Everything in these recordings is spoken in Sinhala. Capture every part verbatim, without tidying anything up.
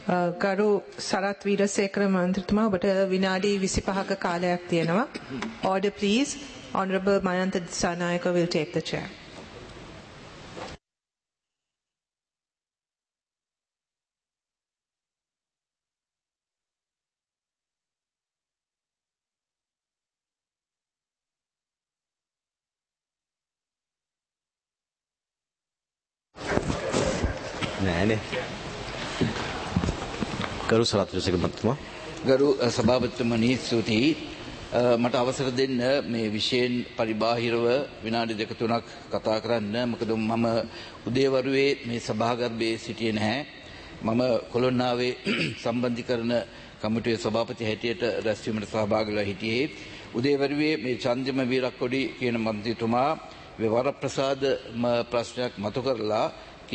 ගරු සරත් වීරසේකර මන්ත්‍රීතුමා ඔබට විනාඩි විසිපහක කාලයක් තියෙනවා. Order please. Honorable Mayantha Dissanayaka will take the chair. නෑනේ. ගරු සරත් වීරසේකර මන්ත්‍රීතුමා. ගරු සභාපතිතුමනි ස්තුතියි. මට අවසර දෙන්න මේ විශේෂයෙන් පරිබාහිරව විනාඩි දෙක තුනක් කතා කරන්න. මොකද මම උදේවරුේ මේ සභාගර්භයේ සිටියේ නැහැ. මම කොළොන්නාවේ සම්බන්ධීකරණ කමිටුවේ සභාපති හැටියට රැස්වීමට සහභාගී වෙලා හිටියේ. උදේවරුේ මේ චන්දිම වීරක්කොඩි කියන මන්ත්‍රීතුමා වරප්‍රසාද ප්‍රශ්නයක් මතු කරලා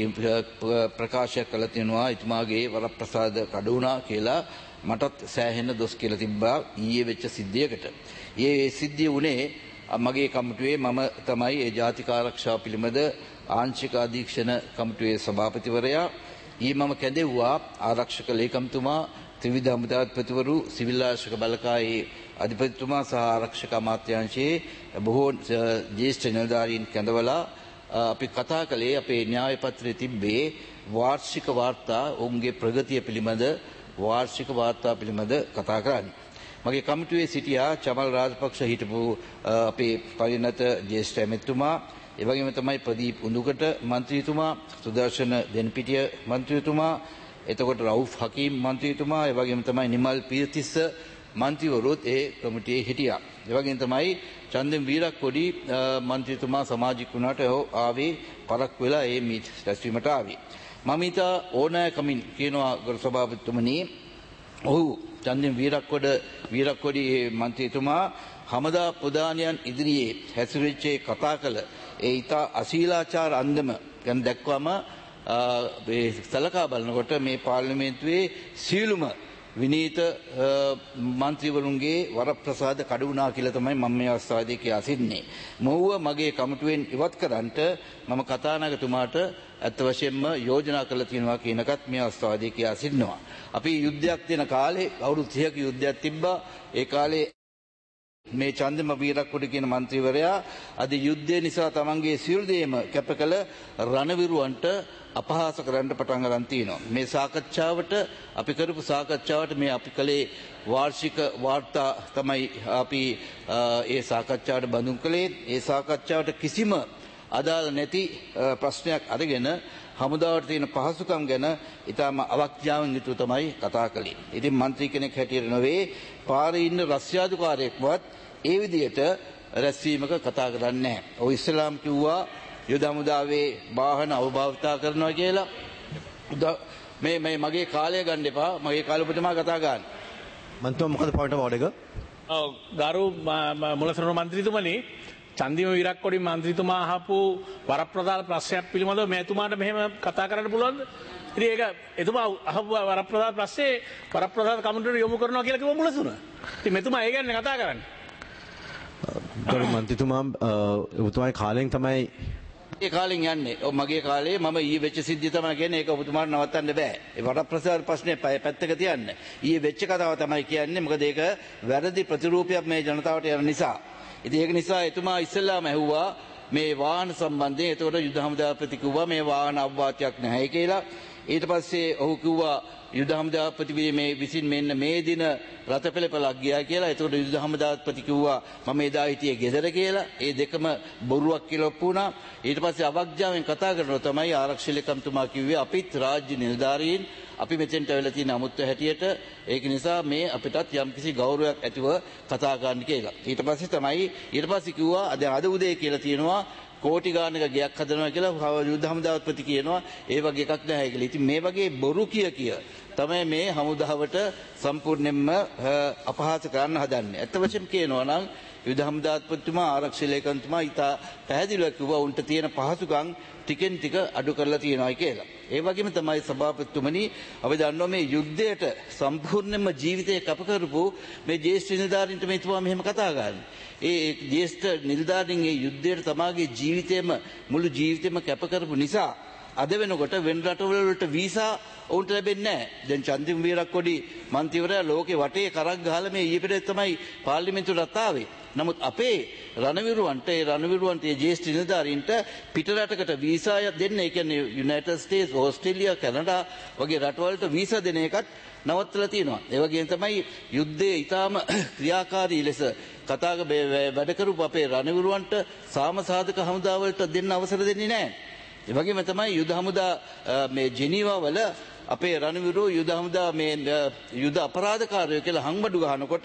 ප්‍රකාශයක් කළ තියෙනවා එතුමාගේ වරප්‍රසාද කඩ වුණා කියලා. මටත් සෑහෙන දොස් කියලා තිබ්බා ඊයේ වෙච්ච සිද්ධියකට. ඒ සිද්ධිය උනේ මගේ කමිටුවේ මම තමයි ඒ ජාතික ආරක්ෂාව පිළිබඳ ආංශික අධීක්ෂණ කමිටුවේ සභාපතිවරයා. ඊ මම කැඳෙව්වා ආරක්ෂක ලේකම්තුමා, ත්‍රිවිධ හමුදාපතිවරු, සිවිල් ආරක්ෂක බලකායේ අධිපතිතුමා සහ ආරක්ෂක අමාත්‍යාංශයේ බොහෝ ජ්‍යෙෂ්ඨ නිලධාරීන් කැඳවලා අපි කතා කළේ අපේ න්‍යාය පත්‍රයේ තිබ්බේ වාර්ෂික වාර්තා ඔවුන්ගේ ප්‍රගතිය පිළිබඳ වාර්ෂික වාර්තා පිළිබඳ කතා කරන්නේ. මගේ කමිටුවේ සිටියා චමල් රාජපක්ෂ හිටපු අපේ පරිණත ජ්‍යෙෂ්ඨ ඇමතිතුමා, ඒ වගේම තමයි ප්‍රදීප් උඳුකට මන්ත්‍රීතුමා, සුදර්ශන දෙන්පිටිය මන්ත්‍රීතුමා, එතකොට රවුෆ් හකීම් මන්ත්‍රීතුමා, ඒ වගේම තමයි නිමල් පීර්තිස්ස මන්ත්‍රීවරුත් ඒ කමිටුවේ හිටියා. ඒ වගේම තමයි චන්දිම වීරක්කොඩි මන්ත්‍රීතුමා සමාජික වුණාට ආවේ පරක් වෙලා ඒ මීට රැස්වීමට ආවේ. මම ඊට ඕනෑකමින් කියනවා ගරු සභාපතිතුමනි, ඔහු චන්දිම වීරක්කොඩ වීරක්කොඩි මන්ත්‍රීතුමා හමදා ප්‍රධානියන් ඉදිරියේ හැසිරෙච්ච කතා කළ ඒ ඊට අශීලාචාර අන්දම ගැන දැක්වම මේ සලකා බලනකොට මේ පාර්ලිමේන්තුවේ සීලුම විනීත මන්ත්‍රීවරුන්ගේ වරප්‍රසාද කඩ වුණා කියලා තමයි මම මේ අවස්ථාවේදී කියා සිටින්නේ. මොව්ව මගේ කමිටුවෙන් ඉවත් කරන්නට මම කතානායකතුමාට අත් වශයෙන්ම යෝජනා කළා තියෙනවා කියන එකත් මේ අවස්ථාවේදී කියා සිටිනවා. අපි යුද්ධයක් දෙන කාලේ අවුරුදු තිහක යුද්ධයක් තිබ්බා. ඒ කාලේ මේ චන්දිම වීරක්කොඩි කියන මන්ත්‍රීවරයා අද යුද්ධය නිසා තමන්ගේ සියලු දේම කැප කළ රණවිරුවන්ට අපහාස කරන්න පටන් ගන්න තියෙනවා. මේ සාකච්ඡාවට අපි කරපු සාකච්ඡාවට මේ අපි කලේ වාර්ෂික වාර්තා තමයි අපි ඒ සාකච්ඡාවට බඳුන් කළේ. ඒ සාකච්ඡාවට කිසිම අදාළ නැති ප්‍රශ්නයක් අරගෙන හමුදාවට තියෙන පහසුකම් ගැන ඊටම අවඥාවෙන් යුතුව තමයි කතා කළේ. ඉතින් മന്ത്രി කෙනෙක් හැටියට නෙවෙයි පාරේ ඉන්න රස්යාදුකාරයෙක්වත් ඒ විදිහට රැස්වීමක කතා කරන්නේ නැහැ. ඔය ඉස්ලාම් කිව්වා යුද හමුදාවේ වාහන අවභාවිතා කරනවා කියලා. මේ මේ මගේ කාලය ගන්න එපා. මගේ කාලෙ ඔබතුමා කතා ගන්න. මන්තුමා මොකද පොයින්ට් ඔෆ් ඕඩර් එක? ඔව් ගරු මුලසරණ මන්ත්‍රීතුමනි, චන්දිම වීරක්කොඩි මන්ත්‍රීතුමා අහපු වරප්‍රසාද ප්‍රශ්නයක් පිළිබඳව මෙතුමාට මෙහෙම කතා කරන්න පුළුවන්ද? ඉතින් ඒක එතුමා අහපු වරප්‍රසාද ප්‍රශ්නේ වරප්‍රසාද කමිටුවට යොමු කරනවා කියලා කිව්ව මුලසුන. ඉතින් මෙතුමා ඒ ගැන කතා කරන්නේ. ගරු මන්ත්‍රීතුමා ඔබතුමාගේ කාලෙන් තමයි ඒ කාලෙන් යන්නේ. ඔව් මගේ කාලේ මම ඊ වෙච්ච සිද්ධිය තමයි කියන්නේ. ඒක ඔබතුමාට නවත්තන්න බෑ. ඒ වරප්‍රසාද ප්‍රශ්නේ පැත්තක තියන්න. ඊ වෙච්ච කතාව තමයි කියන්නේ. මොකද ඒක වැරදි ප්‍රතිරූපයක් මේ ජනතාවට යන නිසා. ඉතින් ඒක නිසා එතුමා ඉස්සෙල්ලාම ඇහුවා මේ වාහන සම්බන්ධයෙන්. එතකොට යුද හමුදාපති කිව්වා මේ වාහන අවවාදයක් නැහැ කියලා. ඊට පස්සේ ඔහු කිව්වා යුද හමුදාපති මේ විසින් මෙන්න මේ දින රතපෙළපලක් ගියා කියලා. එතකොට යුද හමුදාපති කිව්වා මම එදා හිටියේ ගෙදර කියලා. ඒ දෙකම බොරුවක් කියලා ඔප්පු වුණා. ඊට පස්සේ අවඥාවෙන් කතා කරනවා තමයි ආරක්ෂක ලේකම්තුමා කිව්වේ අපිත් රාජ්‍ය නිලධාරීන් අපි මෙතෙන්ට වෙලා තියෙන අමුත්ත හැටියට ඒක නිසා මේ අපිටත් යම්කිසි ගෞරවයක් ඇතිව කතා කරන්න කියලා. ඊට පස්සේ තමයි ඊට පස්සේ කිව්වා අද අද උදේ කියලා තියෙනවා කෝටි ගානක ගයක් හදනවා කියලා යුද හමුදාපති කියනවා ඒ වගේ එකක් නැහැ කියලා. ඉතින් මේ වගේ බොරු කිය කිය තමයි මේ හමුදාවට සම්පූර්ණයෙන්ම අපහාස කරන්න හදන්නේ. ඇත්ත වශයෙන්ම කියනවා නම් යුද හමුදාපතිතුමා ආරක්ෂක ලේකම්තුමා ඊට පැහැදිලිව කිව්වා උන්ට තියෙන පහසුකම් ටිකෙන් ටික අඩු කරලා තියෙනවා කියලා. ඒ වගේම තමයි සභාපතිතුමනි අපි දන්නවා මේ යුද්ධයට සම්පූර්ණයෙන්ම ජීවිතය කැප කරපු මේ ජ්‍යෙෂ්ඨ නිලධාරීන්ට මේතුමා මෙහෙම කතා කරන්නේ. ඒ ජ්‍යෙෂ්ඨ නිලධාරීන් ඒ යුද්ධයට තමාගේ ජීවිතේම මුළු ජීවිතේම කැප කරපු නිසා අද වෙනකොට වෙන රටවල වලට වීසා ඔවුන්ට ලැබෙන්නේ නැහැ. දැන් චන්දිම වීරක්කොඩි මන්ත්‍රීවරයා ලෝකේ වටේ කරක් ගහලා මේ ඊපෙරේ තමයි පාර්ලිමේන්තුවට ආවේ. නමුත් අපේ රණවිරුවන්ට ඒ රණවිරුවන්ට ඒ ජ්‍යෙෂ්ඨ නිලධාරීන්ට පිටරටකට වීසා දෙන්න, ඒ කියන්නේ යුනයිටඩ් ස්ටේට්ස්, ඕස්ට්‍රේලියා, කැනඩා වගේ රටවලට වීසා දෙන එකත් නවත්තලා තියෙනවා. ඒ වගේම තමයි යුද්ධයේ ඊටාම ක්‍රියාකාරී ලෙස කතාක වැඩ කරපු අපේ රණවිරුවන්ට සාම සාධක හමුදාවලට දෙන්න අවසර දෙන්නේ නැහැ. ඒ වගේම තමයි යුද හමුදා මේ ජෙනීවා වල අපේ රණවිරුවෝ යුද හමුදා මේ යුද අපරාධකාරයෝ කියලා හංබඩු ගහනකොට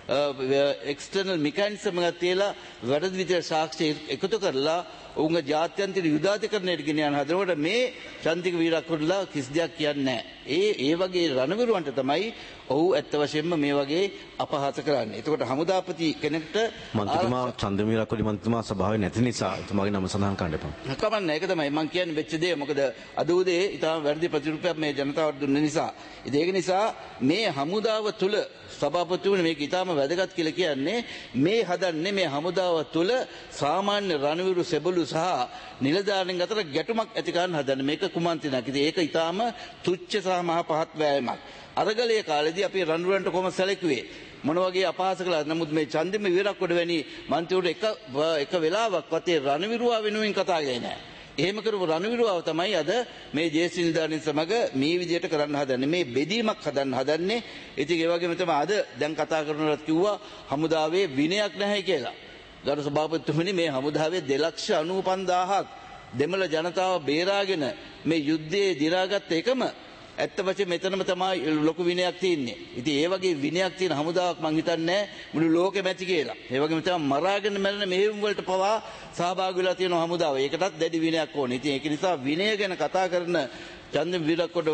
එක්ස්ටර්නල් මෙකැනිසම් එකක් තියලා වැඩ විදියට සාක්ෂි එකතු කරලා උන්ගේ ජාත්‍යන්තර යුදාධිකරණයට ගෙන යන හදනකොට මේ චන්දික වීරක්කොඩිලා කිසි දෙයක් කියන්නේ නැහැ. ඒ ඒ වගේ රණවිරුවන්ට තමයි ඔහු ඇත්ත වශයෙන්ම මේ වගේ අපහාස කරන්නේ. එතකොට හමුදාපති කෙනෙක්ට මන්ත්‍රීතුමා චන්දිම වීරක්කොඩි මන්ත්‍රීතුමා සභාවේ නැති නිසා එතුමාගේ නම සඳහන් කරන්න එපා. කමන්නේ. ඒක තමයි මම කියන්නේ වෙච්ච දේ. මොකද අද උදේ ඊටම වැඩි ප්‍රතිරූපයක් මේ ජනතාවට දුන්න නිසා. ඉතින් ඒක නිසා මේ හමුදාව තුල සභාපතිතුමනි මේක ඊටම වැදගත් කියලා කියන්නේ මේ හදන්නේ මේ හමුදාව තුල සාමාන්‍ය රණවිරු සෙබළු සහ නිලධාරීන් අතර ගැටුමක් ඇති කරන්න හදන්නේ. මේක කුමන්ත්‍රණයක්. ඉතින් ඒක ඊටම තුච්ච සහ මහ පහත් වෑයමක්. අරගලයේ කාලේදී අපි රණවිරුවන්ට කොහොම සැලකුවේ මොන වගේ අපහාස කළාද? නමුත් මේ චන්දිම වීරක්කොඩි වැනි මන්ත්‍රීවරු එක එක වෙලාවක්වත් ඒ රණවිරුවා වෙනුවෙන් කතා කරේ නැහැ. එහෙම කරපු රණවිරුවාව තමයි අද මේ ජේෂ්ඨ නිලධාරීන් සමග මේ විදිහට කරන්න හදන්නේ. මේ බෙදීමක් හදන්න හදන්නේ. ඉතින් ඒ වගේම තමයි අද දැන් කතා කරනවත් කිව්වා හමුදාවේ විනයක් නැහැ කියලා. ගරු සභාපතිතුමනි, මේ හමුදාවේ දෙලක්ෂ අනූ පන්දාහක් දෙමළ ජනතාව බේරාගෙන මේ යුද්ධයේ දිනාගත්ත එකම ඇත්ත වශයෙන්ම මෙතනම තමයි ලොකු විනයක් තියෙන්නේ. ඉතින් ඒ වගේ විනයක් තියෙන හමුදාවක් මං හිතන්නේ මුළු ලෝකෙම ඇති කියලා. ඒ වගේම තමයි මරාගෙන මැරෙන මෙහෙයුම් වලට පවා සහභාගී වෙලා තියෙන හමුදාව. ඒකටත් දැඩි විනයක් ඕනේ. ඉතින් ඒක නිසා විනය ගැන කතා කරන චන්දිම වීරක්කොඩි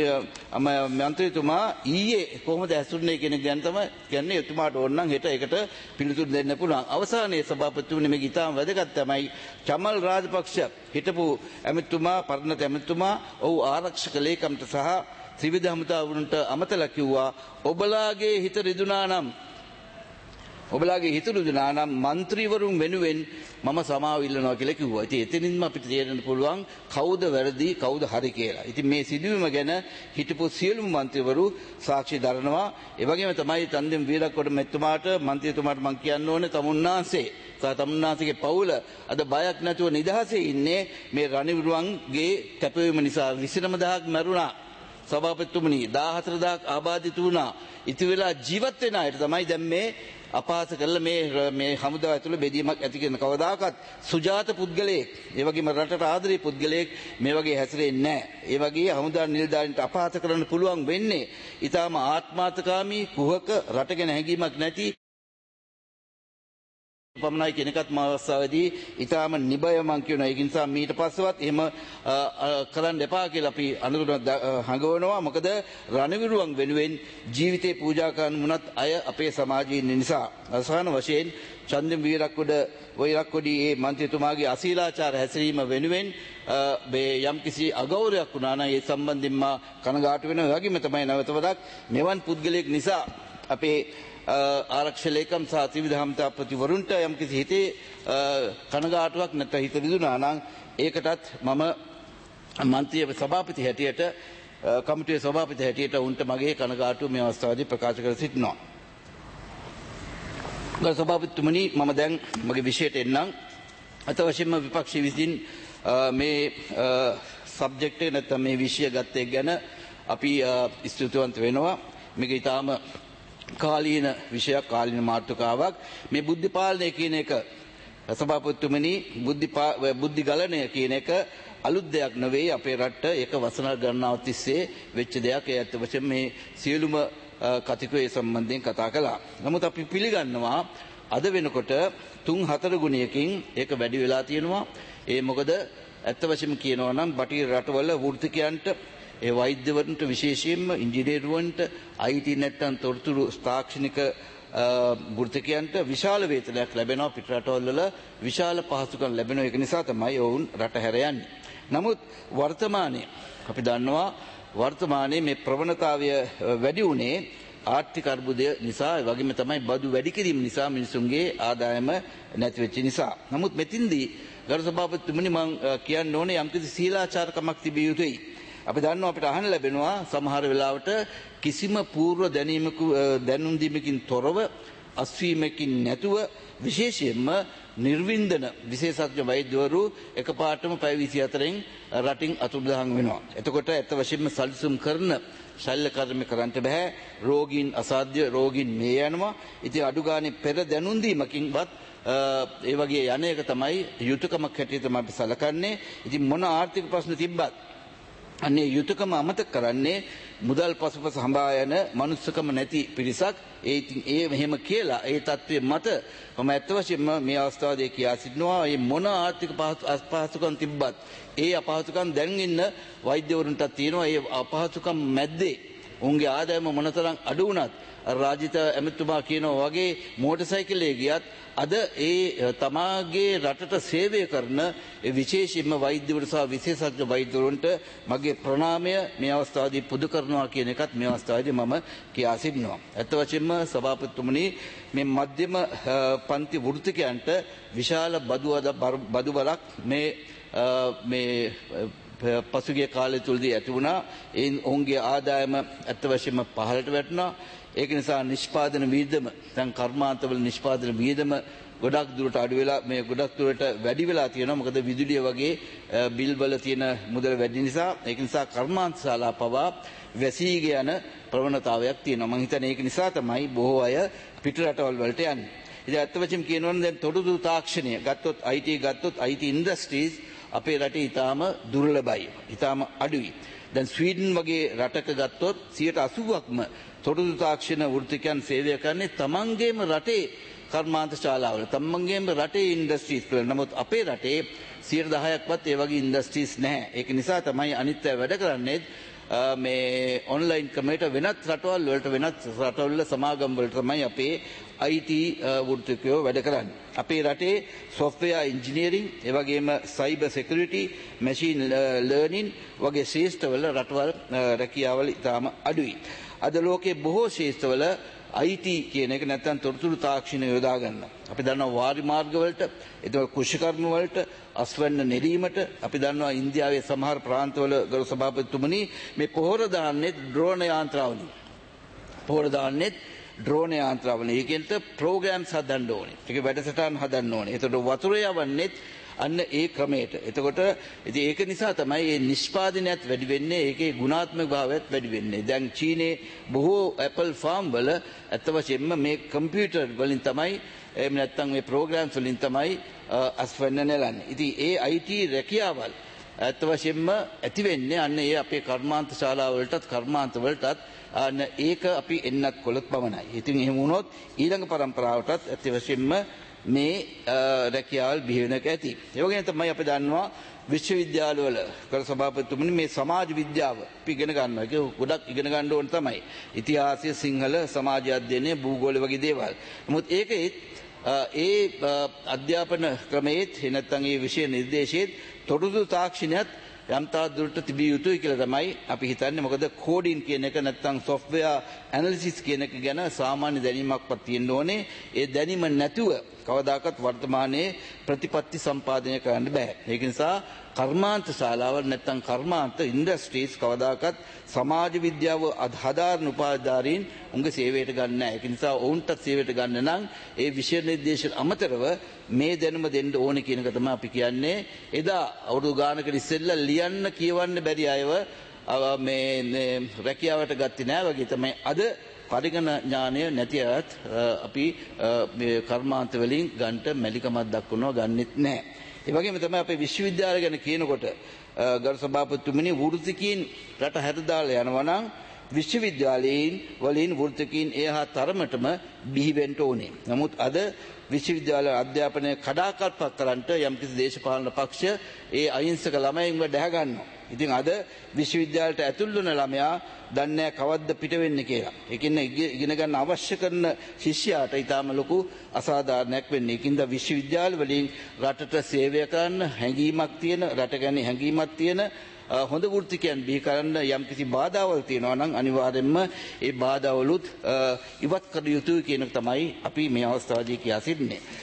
මන්ත්‍රීතුමා ඊයේ කොහොමද ඇසුරුනේ කියන ගැන තමයි කියන්නේ. එතුමාට ඕන නම් හෙට ඒකට පිළිතුරු දෙන්න පුළුවන්. අවසානයේ සභාපතිතුමනි මේක ඉතාම වැදගත් තමයි. චමල් රාජපක්ෂ හිටපු ඇමතුමා, පරණ ඇමතුමා ඔහු ආරක්ෂක ලේකම්ට සහ ත්‍රිවිධ හමුදාවුන්ට අමතලා කිව්වා ඔබලාගේ හිත රිදුනා නම් ඔබලාගේ හිත රිදුනා නම් മന്ത്രിවරුන් වෙනුවෙන් මම සමාව ඉල්ලනවා කියලා කිව්වා. ඉතින් එතනින්ම අපිට තේරෙන්න පුළුවන් කවුද වැරදි කවුද හරි කියලා. ඉතින් මේ සිදුවීම ගැන හිටපු සියලුම മന്ത്രിවරු සාක්ෂි දරනවා. ඒ වගේම තමයි චන්දිම වීරක්කොඩි මෙතුමාට മന്ത്രിතුමාට මම කියන්න ඕනේ තමුන්නාන්සේ තමුන්නාන්සේගේ පවුල අද බයක් නැතුව නිදහසේ ඉන්නේ මේ රණවිරුවන්ගේ කැපවීම නිසා. විසිනම දහසක් මැරුණා. සභාපතිතුමනි දාහතර දහසක් ආබාධිත වුණා. ඉති වෙලා ජීවත් වෙන අයට තමයි දැන් මේ අපහාස කළ මේ මේ හමුදාව ඇතුළේ බෙදීමක් ඇති කරන. කවදාකවත් සුජාත පුද්ගලයෙක්, ඒ වගේම රටට ආදරේ පුද්ගලයෙක් මේ වගේ හැසිරෙන්නේ නැහැ. ඒ වගේ හමුදා නිලධාරීන්ට අපහාස කරන්න පුළුවන් වෙන්නේ ඊටාම ආත්මාර්ථකාමී, කුහක, රට ගැන හැඟීමක් නැති පමණයි කියන එකත් මා අවස්ථාවේදී ඊටාම නිබය මං කියනවා. ඒ නිසා මීට පස්සෙවත් එහෙම කරන්න එපා කියලා අපි අනුරන හඟවනවා. මොකද රණවිරුවන් වෙනුවෙන් ජීවිතේ පූජා කරන මුණත් අය අපේ සමාජයේ ඉන්න නිසා. අවසාන වශයෙන් චන්දිම වීරක්කොඩි වීරක්කොඩි මේ මන්ත්‍රීතුමාගේ අශීලාචාර හැසිරීම වෙනුවෙන් මේ යම්කිසි අගෞරවයක් වුණා නම් ඒ සම්බන්ධයෙන්ම කනගාටු වෙනවා. ඒ වගේම තමයි නැවත වරක් මෙවන් පුද්ගලයෙක් නිසා අපේ ආරක්ෂක ලේකම් සහ ත්‍රිවිධ හමුදාපතිවරුන්ට යම්කිසි හිතේ කනගාටුවක් නැත්නම් හිත රිදුනා නම් ඒකටත් මම මන්ත්‍රී සභාපති හැටියට කමිටුවේ සභාපති හැටියට උන්ට මගේ කනගාටුව මේ අවස්ථාවේදී ප්‍රකාශ කර සිටිනවා. ගරු සභාපතිතුමනි, මම දැන් මගේ විෂයට එන්නම්. අතවශ්‍යම විපක්ෂ විසින් මේ සබ්ජෙක්ට් එක නැත්නම් මේ විෂය ගත්ත එක ගැන අපි ස්තුතිවන්ත වෙනවා. මේක ඊටාම කාලීන විෂයක්, කාලීන මාතෘකාවක්. මේ බුද්ධ පාලනය කියන එක සභාපතිතුමනි, බුද්ධ බුද්ධ ගලණය කියන එක අලුත් දෙයක් නෙවෙයි. අපේ රටට ඒක වසර ගණනාවක් තිස්සේ වෙච්ච දෙයක්. ඒ ඇත්ත වශයෙන්ම මේ සියලුම කතිකෝ ඒ සම්බන්ධයෙන් කතා කළා. නමුත් අපි පිළිගන්නවා අද වෙනකොට තුන් හතර ගුණයකින් ඒක වැඩි වෙලා තියෙනවා. ඒ මොකද ඇත්ත වශයෙන්ම කියනවා නම් බටහිර රටවල වෘත්තිකයන්ට, ඒ වෛද්‍යවරුන්ට, විශේෂයෙන්ම ඉංජිනේරුවන්ට, අයි ටී නැත්නම් තොරතුරු තාක්ෂණික වෘත්තිකයන්ට විශාල වේතනයක් ලැබෙනවා. පිට රටවල් වල විශාල පහසුකම් ලැබෙනවා. ඒක නිසා තමයි ඔවුන් රට හැර යන්නේ. නමුත් වර්තමානයේ අපි දන්නවා වර්තමානයේ මේ ප්‍රවණතාවය වැඩි වුණේ ආර්ථික අර්බුදය නිසා. ඒ වගේම තමයි බදු වැඩි කිරීම නිසා, මිනිසුන්ගේ ආදායම නැති වෙච්ච නිසා. නමුත් මෙතින්දී ගරු සභාපතිතුමනි මම කියන්න ඕනේ යම්කිසි සීලාචාරකමක් තිබිය යුතුයි. අපි දන්නවා අපිට අහන්න ලැබෙනවා සමහර වෙලාවට කිසිම පූර්ව දැනීමක දැනුම් දීමකින් තොරව අස්වීමකින් නැතුව විශේෂයෙන්ම නිර්වින්දන විශේෂඥ වෛද්‍යවරු එකපාරටම පැය විසිහතරෙන් රටින් අතුරුදහන් වෙනවා. එතකොට ඇත්ත වශයෙන්ම සැලසුම් කරන ශල්‍ය කර්ම කරන්නට බෑ. රෝගීන් අසාධ්‍ය රෝගීන් මේ යනවා. ඉතින් අඩු ගානේ පෙර දැනුම් දීමකින්වත් ඒ වගේ යන එක තමයි යුතුයකමක් හැටියට තමයි අපි සලකන්නේ. ඉතින් මොන ආර්ථික ප්‍රශ්න තිබ්බත් අන්නේ යුතුයකම අමතක කරන්නේ මුදල් පසුපස හඹා යන මනුස්සකම නැති පිරිසක්. ඒ ඉතින් ඒ මෙහෙම කියලා ඒ தત્ත්වයේ මත මම ඇත්ත වශයෙන්ම මේ අවස්ථාවේදී කියා සිටිනවා මේ මොන ආර්ථික අපහසුකම් තිබ්බත් ඒ අපහසුකම් දැන් ඉන්න වෛද්‍යවරුන්ට තියෙනවා. ඒ අපහසුකම් මැද්දේ උන්ගේ ආදායම මොනතරම් අඩු වුණත් රාජිත ඇමතුමා කියනවා වගේ මෝටර් සයිකලේ ගියත් අද ඒ තමාගේ රටට සේවය කරන විශේෂයෙන්ම වෛද්‍යවරු සහ විශේෂඥ වෛද්‍යවරුන්ට මගේ ප්‍රණාමය මේ අවස්ථාවේදී පුද කරනවා කියන එකත් මේ අවස්ථාවේදී මම කියා සිටිනවා. ඇත්ත වශයෙන්ම සභාපතිතුමනි මේ මධ්‍යම පන්ති වෘත්තිකයන්ට විශාල බදු බදු බලක් මේ මේ පසුගිය කාලය තුලදී ඇති වුණා. ඒ ඔවුන්ගේ ආදායම ඇත්ත වශයෙන්ම පහළට වැටුණා. ඒක නිසා නිෂ්පාදන වියදම දැන් කර්මාන්තවල නිෂ්පාදන වියදම ගොඩක් දුරට අඩු වෙලා මේ ගොඩක් දුරට වැඩි වෙලා තියෙනවා. මොකද විදුලිය වගේ බිල් වල තියෙන මුදල වැඩි නිසා. ඒක නිසා කර්මාන්ත ශාලා පවා වැසීගෙන යන ප්‍රවණතාවයක් තියෙනවා. මම හිතන්නේ ඒක නිසා තමයි බොහෝ අය පිට රටවල් වලට යන්නේ. ඉතින් අත්ත වශයෙන්ම කියනවා නම් දැන් තොරතුරු තාක්ෂණය ගත්තොත් I T ගත්තොත් I T ඉන්ඩස්ට්‍රීස් අපේ රටේ ඊටාම දුර්ලභයි. ඊටාම අඩුයි. දැන් ස්වීඩන් වගේ රටක ගත්තොත් සියයට අසූවක්ම තොරතුරු තාක්ෂණ වෘත්තිකයන් සේවය කරන්නේ තමන්ගේම රටේ කර්මාන්ත ශාලාවල තමන්ගේම රටේ ඉන්ඩස්ට්‍රීස් වල. නමුත් අපේ රටේ සියයට දහයක්වත් ඒ වගේ ඉන්ඩස්ට්‍රීස් නැහැ. ඒක නිසා තමයි අනිත් අය වැඩ කරන්නේ මේ ඔන්ලයින් ක්‍රමයට වෙනත් රටවල් වලට වෙනත් රටවල සමාගම් වලට තමයි අපේ I T වෘත්තිකයෝ වැඩ කරන්නේ. අපේ රටේ software engineering ඒ වගේම cyber security machine learning වගේ ශේෂ්ඨවල රටවල් රැකියාවල ඉතාම අඩුයි. අද ලෝකයේ බොහෝ ශේෂ්ඨවල I T කියන එක නැත්නම් තොරතුරු තාක්ෂණය යොදා ගන්න. අපි දන්නවා වාරි මාර්ග වලට, ඒතකොට කෘෂිකර්ම වලට, අස්වැන්න නෙරීමට අපි දන්නවා ඉන්දියාවේ සමහර ප්‍රාන්තවල ගරු සභාපතිතුමනි මේ පොහොර දාන්නේ ඩ්‍රෝන යාන්ත්‍රාවලින්. පොහොර දාන්නේ ඩ්‍රෝන යාන්ත්‍රාවලින්. ඒකෙන්ට ප්‍රෝග්‍රෑම්ස් හදන්න ඕනේ. ඒක වැඩසටහන් හදන්න ඕනේ. ඒතකොට වතුර යවන්නේ අන්න ඒ ක්‍රමයට. එතකොට ඉතින් ඒක නිසා තමයි මේ නිෂ්පාදනයත් වැඩි වෙන්නේ, ඒකේ ගුණාත්මක භාවයත් වැඩි වෙන්නේ. දැන් චීනයේ බොහෝ Apple farm වල අත්ත වශයෙන්ම මේ කම්පියුටර් වලින් තමයි එහෙම නැත්නම් මේ ප්‍රෝග්‍රෑම්ස් වලින් තමයි අස්වැන්න නෙලන්නේ. ඉතින් ඒ I T රැකියාවල් අත්ත වශයෙන්ම ඇති වෙන්නේ අන්න ඒ අපේ කර්මාන්ත ශාලාවලටත් කර්මාන්ත වලටත් අන්න ඒක අපි එන්නත් කොලොත් පමණයි. ඉතින් එහෙම වුණොත් ඊළඟ පරම්පරාවටත් අත්ත වශයෙන්ම මේ රැකියාවල් බිහි වෙන එක ඇති. ඒ වගේම තමයි අපි දන්නවා විශ්වවිද්‍යාලවල කර සභාපතිතුමනි මේ සමාජ විද්‍යාව අපි ඉගෙන ගන්නවා. ඒක ගොඩක් ඉගෙන ගන්න ඕන තමයි. ඉතිහාසය, සිංහල, සමාජ අධ්‍යයනය, භූගෝල වගේ දේවල්. නමුත් ඒකේ ඒ අධ්‍යාපන ක්‍රමයේත් නැත්නම් ඒ විෂය නිර්දේශයේත් තොරතුරු තාක්ෂණයත් යම්තා දුරට තිබිය යුතුයි කියලා තමයි අපි හිතන්නේ. මොකද කෝඩින් කියන එක නැත්නම් software analysis කියන එක ගැන සාමාන්‍ය දැනීමක්වත් තියෙන්න ඕනේ. ඒ දැනීම නැතුව කවදාකවත් වර්තමානයේ ප්‍රතිපත්ති සම්පාදනය කරන්න බෑ. ඒක නිසා කර්මාන්ත ශාලාවල් නැත්නම් කර්මාන්ත ඉන්ඩස්ට්‍රීස් කවදාකවත් සමාජ විද්‍යාව හදාරන උපාධාරීන් උන්ගේ සේවයට ගන්න නැහැ. ඒක නිසා ඔවුන්ට සේවයට ගන්න නම් ඒ විෂය නිර්දේශන අමතරව මේ දැනුම දෙන්න ඕනේ කියන එක තමයි අපි කියන්නේ. එදා අවුරුදු ගානකට ඉස්සෙල්ලා ලියන්න කියවන්න බැරි අයව මේ රැකියාවට ගත්තේ නැහැ වගේ තමයි අද පරිගණ ඥානය නැති අයත් අපි මේ කර්මාන්ත වලින් ගන්නට මැලිකමක් දක්වනවා ගන්නෙත් නැහැ. ඒ වගේම තමයි අපේ විශ්වවිද්‍යාල ගැන කියනකොට ගරු සභාපතිතුමනි වෘත්තිකීන් රට හැද දාලා යනවා නම් විශ්වවිද්‍යාලයෙන් වලින් වෘත්තිකීන් එහා තරමටම බිහි වෙන්න ඕනේ. නමුත් අද විශ්වවිද්‍යාල අධ්‍යාපනය කඩාකප්පක් කරන්නට යම්කිසි දේශපාලන පක්ෂ ඒ අහිංසක ළමයින්ව දැහ ගන්නවා. ඉතින් අද විශ්වවිද්‍යාලයට ඇතුල් වෙන ළමයා දන්නේ නැහැ කවද්ද පිට වෙන්නේ කියලා. ඒකින් ඉගෙන ගන්න අවශ්‍ය කරන ශිෂ්‍යයාට ඊටාම ලොකු අසාධාරණයක් වෙන්නේ. ඒකින්ද විශ්වවිද්‍යාල වලින් රටට සේවය කරන්න හැඟීමක් තියෙන, රට ගැන හැඟීමක් තියෙන හොඳ වෘත්තිකයන් බිහි කරන්න යම්කිසි බාධාවල් තියෙනවා නම් අනිවාර්යෙන්ම ඒ බාධාවලුත් ඉවත් කර යුතුයි කියන එක තමයි අපි මේ අවස්ථාවේදී කියා සිටින්නේ.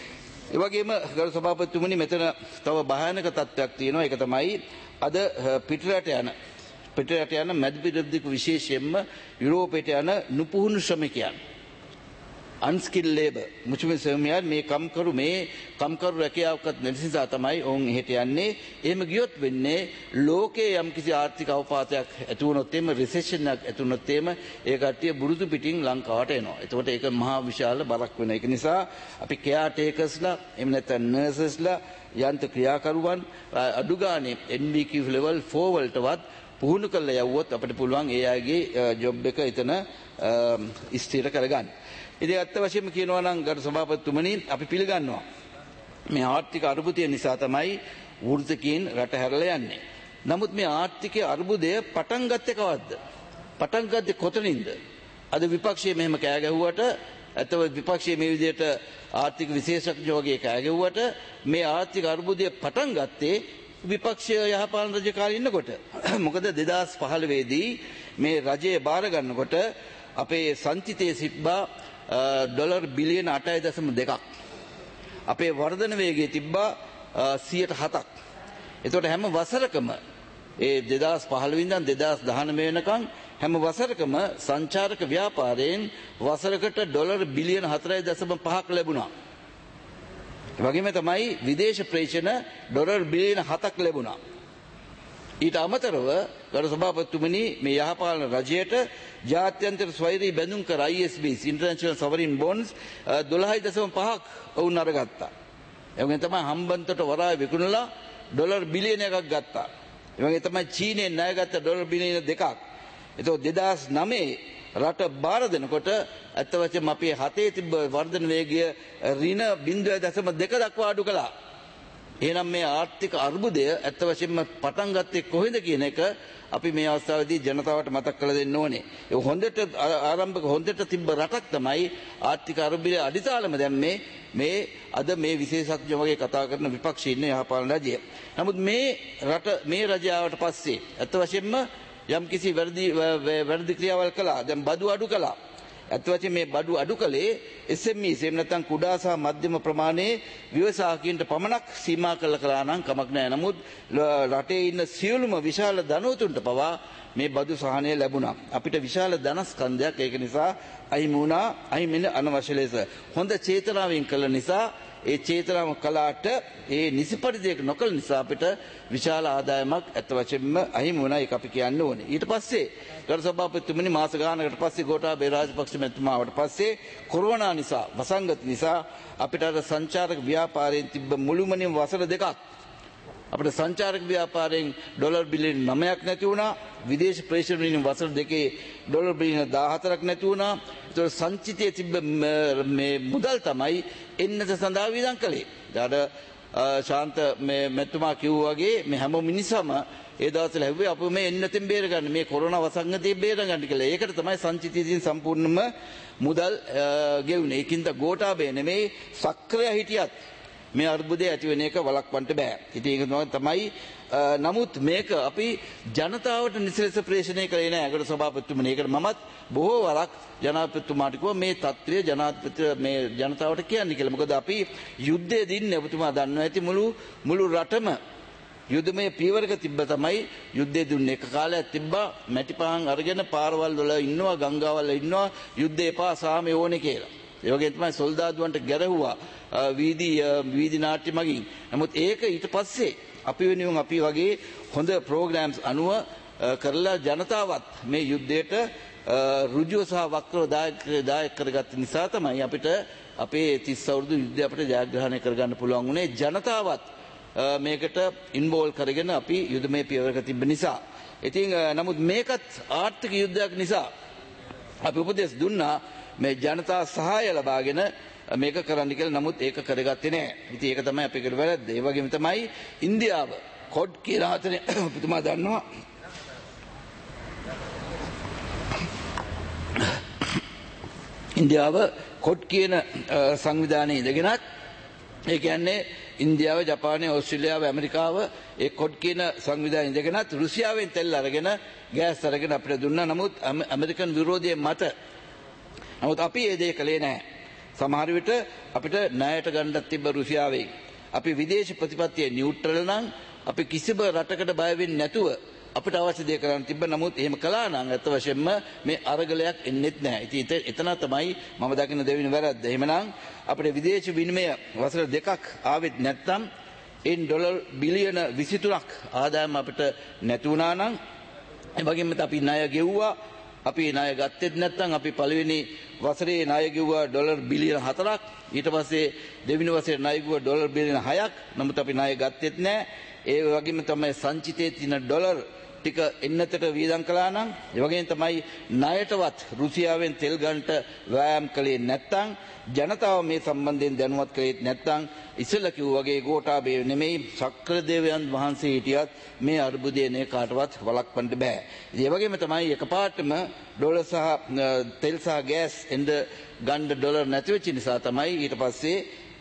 ඒ වගේම ගරු සභාපතිතුමනි මෙතන තව භයානක තත්ත්වයක් තියෙනවා. ඒක තමයි අද පිටරට යන පිටරට යන මැදිපිරදික විශේෂයෙන්ම යුරෝපයට යන නුපුහුණු ශ්‍රමිකයන් unskilled labor මුචුමේ සෙමියන් මේ කම්කරු මේ කම්කරු රැකියාවකත් නැති නිසා තමයි ඔවුන් එහෙට යන්නේ. එහෙම ගියොත් වෙන්නේ ලෝකයේ යම්කිසි ආර්ථික අවපාතයක් ඇති වුණොත් එimhe රිසෙෂන් එකක් ඇති වුණොත් එimhe ඒ කට්ටිය බුරුතු පිටින් ලංකාවට එනවා. එතකොට ඒක මහා විශාල බරක් වෙනවා. ඒක නිසා අපි කෙයා ටේකර්ස්ලා එහෙම නැත්නම් නර්සස්ලා යන්ත්‍ර ක්‍රියාකරුවන් අඩු ගානේ N V Q level four වලටවත් පුහුණු කරලා යවුවොත් අපිට පුළුවන් ඒ අයගේ ජොබ් එක එතන ස්ථිර කරගන්න. ඉතින් අත්ත වශයෙන්ම කියනවා නම් ගරු සභාපතිතුමනි අපි පිළිගන්නවා මේ ආර්ථික අර්බුදය නිසා තමයි වෘත්තකීන් රට හැරලා යන්නේ. නමුත් මේ ආර්ථික අර්බුදය පටන් ගත්තේ කවද්ද? පටන් ගත්තේ කොතනින්ද? අද විපක්ෂයේ මෙහෙම කෑ ගැහුවට අතව විපක්ෂයේ මේ විදිහට ආර්ථික විශේෂඥ වගේ කෑ ගැහුවට මේ ආර්ථික අර්බුදය පටන් ගත්තේ විපක්ෂය යහපාලන රජ කාලේ ඉන්නකොට. මොකද දෙදාස් පහළොව දී මේ රජය බාර ගන්නකොට අපේ සංචිතයේ සිට්බා ඩොලර් බිලියන අටයි දශම දෙකක්. අපේ වර්ධන වේගය තිබ්බා සියයට හතක්. එතකොට හැම වසරකම ඒ දෙදාස් පහළොව ඉඳන් දෙදාස් දහනවය වෙනකන් හැම වසරකම සංචාරක ව්‍යාපාරයෙන් වසරකට ඩොලර් බිලියන හතරයි දශම පහක් ලැබුණා. ඒ වගේම තමයි විදේශ ප්‍රේෂණ ඩොලර් බිලියන හතක් ලැබුණා. ඊට අමතරව ගරු සභාපතිතුමනි මේ යහපාලන රජයට ජාත්‍යන්තර ස්වෛරී බැඳුම් කර I S Bs International Sovereign Bonds දොළහයි දශම පහක් වුන් අරගත්තා. ඒ වගේම තමයි හම්බන්තොට වරාය විකුණලා ඩොලර් බිලියන එකක් ගත්තා. ඒ වගේම තමයි චීනයෙන් ණය ගත්ත ඩොලර් බිලියන දෙකක්. එතකොට දෙදාස් නවය රට බාර දෙනකොට අත්ත වශයෙන්ම අපේ හතේ තිබ්බ වර්ධන වේගය ඍණ බිංදුව දශම දෙක දක්වා අඩු කළා. එහෙනම් මේ ආර්ථික අර්බුදය ඇත්ත වශයෙන්ම පටන් ගත්තේ කොහෙද කියන එක අපි මේ අවස්ථාවේදී ජනතාවට මතක් කරලා දෙන්න ඕනේ. ඒ හොඳට ආරම්භක හොඳට තිබ්බ රටක් තමයි ආර්ථික අර්බුදය අඩිතාලම දැම්මේ මේ අද මේ විශේෂඥ වගේ කතා කරන විපක්ෂයේ ඉන්න යහපාලන රජය. නමුත් මේ රට මේ රජාවට පස්සේ ඇත්ත වශයෙන්ම යම්කිසි වැරදි වැරදි ක්‍රියාවල් කළා. දැන් බදු අඩු කළා. ඇත්ත වශයෙන්ම මේ බඩු අඩු කළේ S M Es එහෙම නැත්නම් කුඩා සහ මධ්‍යම ප්‍රමාණයේ ව්‍යවසායකින්ට පමණක් සීමා කළ කළා නම් කමක් නැහැ. නමුත් රටේ ඉන්න සියලුම විශාල ධනවතුන්ට පවා මේ බදු සහනය ලැබුණා. අපිට විශාල ධනස්කන්ධයක් ඒක නිසා අහිමි වුණා. අහිමි වෙන අනවශ්‍ය ලෙස හොඳ චේතනාවෙන් කළ නිසා ඒ චේතනාව කලාට ඒ නිසි පරිදි නොකළ නිසා අපිට විශාල ආදායමක් ඇත්ත වශයෙන්ම අහිමි වුණා. ඒක අපි කියන්න ඕනේ. ඊට පස්සේ ගරු සභාපතිතුමනි මාස ගානකට පස්සේ ගෝඨාභය රාජපක්ෂ මැතිතුමා ආවට පස්සේ කොරෝනා නිසා වසංගත නිසා අපිට අර සංචාරක ව්‍යාපාරයෙන් තිබ්බ මුළුමනින්ම වසර දෙකක් අපිට සංචාරක ව්‍යාපාරයෙන් ඩොලර් බිලියන නවයක් නැති වුණා. විදේශ ප්‍රේෂණ වලින් වසර දෙකේ ඩොලර් බිලියන දාහතරක් නැති වුණා. ඒතර සංචිතයේ තිබ්බ මේ මුදල් තමයි එන්නත සඳහා වියදම් කළේ. ඊට ශාන්ත මේ මෙතුමා කිව්වා වගේ මේ හැම මිනිසම ඒ දවස්වල හැව්වේ අපු මේ එන්නතෙන් බේරගන්න මේ කොරෝනා වසංගතයෙන් බේරගන්න කියලා. ඒකට තමයි සංචිතයෙන් සම්පූර්ණම මුදල් ගෙවුනේ. ඒකින්ද ගෝඨාභය නෙමෙයි සක්‍රිය හිටියත් මේ අර්බුදය ඇති වෙන එක වළක්වන්න බෑ. ඉතින් ඒක තමයි නමුත් මේක අපි ජනතාවට නිසලෙස ප්‍රේෂණය කළේ නෑ. ඒකට සභාපතිතුමනි ඒකට මමත් බොහෝ වරක් ජනාධිපතිතුමාට කිව්වා මේ තත්ත්වය ජනාධිපති මේ ජනතාවට කියන්න කියලා. මොකද අපි යුද්ධය දින්නේ ඔබතුමා දන්නවා ඇති මුළු මුළු රටම යුද්ධමය පීවරක තිබ්බ තමයි යුද්ධය දුන්නේ. එක කාලයක් තිබ්බා මැටි පහන් අරගෙන පාරවල් වල ඉන්නවා ගංගාවල් වල ඉන්නවා යුද්ධය එපා සාමය ඕනේ කියලා. ඒ වගේ තමයි සොල්දාදුවන්ට ගැරහුවා වීදි වීදි නාට්‍ය මගින්. නමුත් ඒක ඊට පස්සේ අපි වෙනුවෙන් අපි වගේ හොඳ ප්‍රෝග්‍රෑම්ස් අනුව කරලා ජනතාවත් මේ යුද්ධයට ඍජුව සහ වක්‍රව දායක කරගත්ත නිසා තමයි අපිට අපේ තිස් අවුරුදු යුද්ධය අපිට ජයග්‍රහණය කරගන්න පුළුවන් වුණේ. ජනතාවත් මේකට ඉන්වෝල් කරගෙන අපි යුද්ධමය පියවරක තිබ්බ නිසා. ඉතින් නමුත් මේකත් ආර්ථික යුද්ධයක් නිසා අපි උපදෙස් දුන්නා මේ ජනතා සහාය ලබාගෙන මේක කරන්න කියලා. නමුත් ඒක කරගත්තේ නැහැ. ඉතින් ඒක තමයි අපේ කර වැරද්ද. ඒ වගේම තමයි ඉන්දියාව කොඩ් කියලා හතරේ ඔබතුමා දන්නවා ඉන්දියාව කොඩ් කියන සංවිධානයේ ඉඳගෙනත් ඒ කියන්නේ ඉන්දියාව ජපානය ඕස්ට්‍රේලියාව ඇමරිකාව ඒ කොඩ් කියන සංවිධානයේ ඉඳගෙනත් රුසියාවෙන් තෙල් අරගෙන ගෑස් අරගෙන අපිට දුන්නා. නමුත් ඇමරිකන් විරෝධයේ මත නමුත් අපි ඒ දේ කළේ නැහැ. සමහර විට අපිට ණයට ගන්නත් තිබ්බ රුසියාවෙන්. අපි විදේශ ප්‍රතිපත්තිය නියුට්‍රල් නම් අපි කිසිම රටකට බය වෙන්නේ නැතුව අපිට අවශ්‍ය දේ කරන්න තිබ්බ. නමුත් එහෙම කළා නම් අත වශයෙන්ම මේ අරගලයක් එන්නේත් නැහැ. ඉතින් එතන තමයි මම දකින දෙවෙනි වැරද්ද. එහෙමනම් අපිට විදේශ විනිමය වසර දෙකක් ආවෙත් නැත්නම් එන් ඩොලර් බිලියන විසිතුනක් ආදායම අපිට නැති වුණා නම් ඒ වගේම අපි ණය ගෙව්වා. අපි ණය ගත්තෙත් නැත්නම් අපි පළවෙනි වසරේ ණය ගෙව්වා ඩොලර් බිලියන හතරක්. ඊට පස්සේ දෙවෙනි වසරේ ණය ගෙව්වා ඩොලර් බිලියන හයක්. නමුත් අපි ණය ගත්තෙත් නැහැ. ඒ වගේම තමයි සංචිතයේ තියෙන ඩොලර් ටික එන්නතට වියදම් කළා නම් ඒ වගේම තමයි ණයටවත් රුසියාවෙන් තෙල් ගන්නට වෑයම් කළේ නැත්නම් ජනතාව මේ සම්බන්ධයෙන් දැනුවත් කළේ නැත්නම් ඉස්සෙල්ලා කිව්වා වගේ ගෝඨාභය නෙමෙයි ශක්‍ර දේවයන් වහන්සේ හිටියත් මේ අර්බුදය නේ කාටවත් වළක්වන්න බෑ. ඒ වගේම තමයි එකපාරටම ඩොලර් සහ තෙල් සහ ගෑස් එන්න ගන්න ඩොලර් නැති වෙච්ච නිසා තමයි ඊට පස්සේ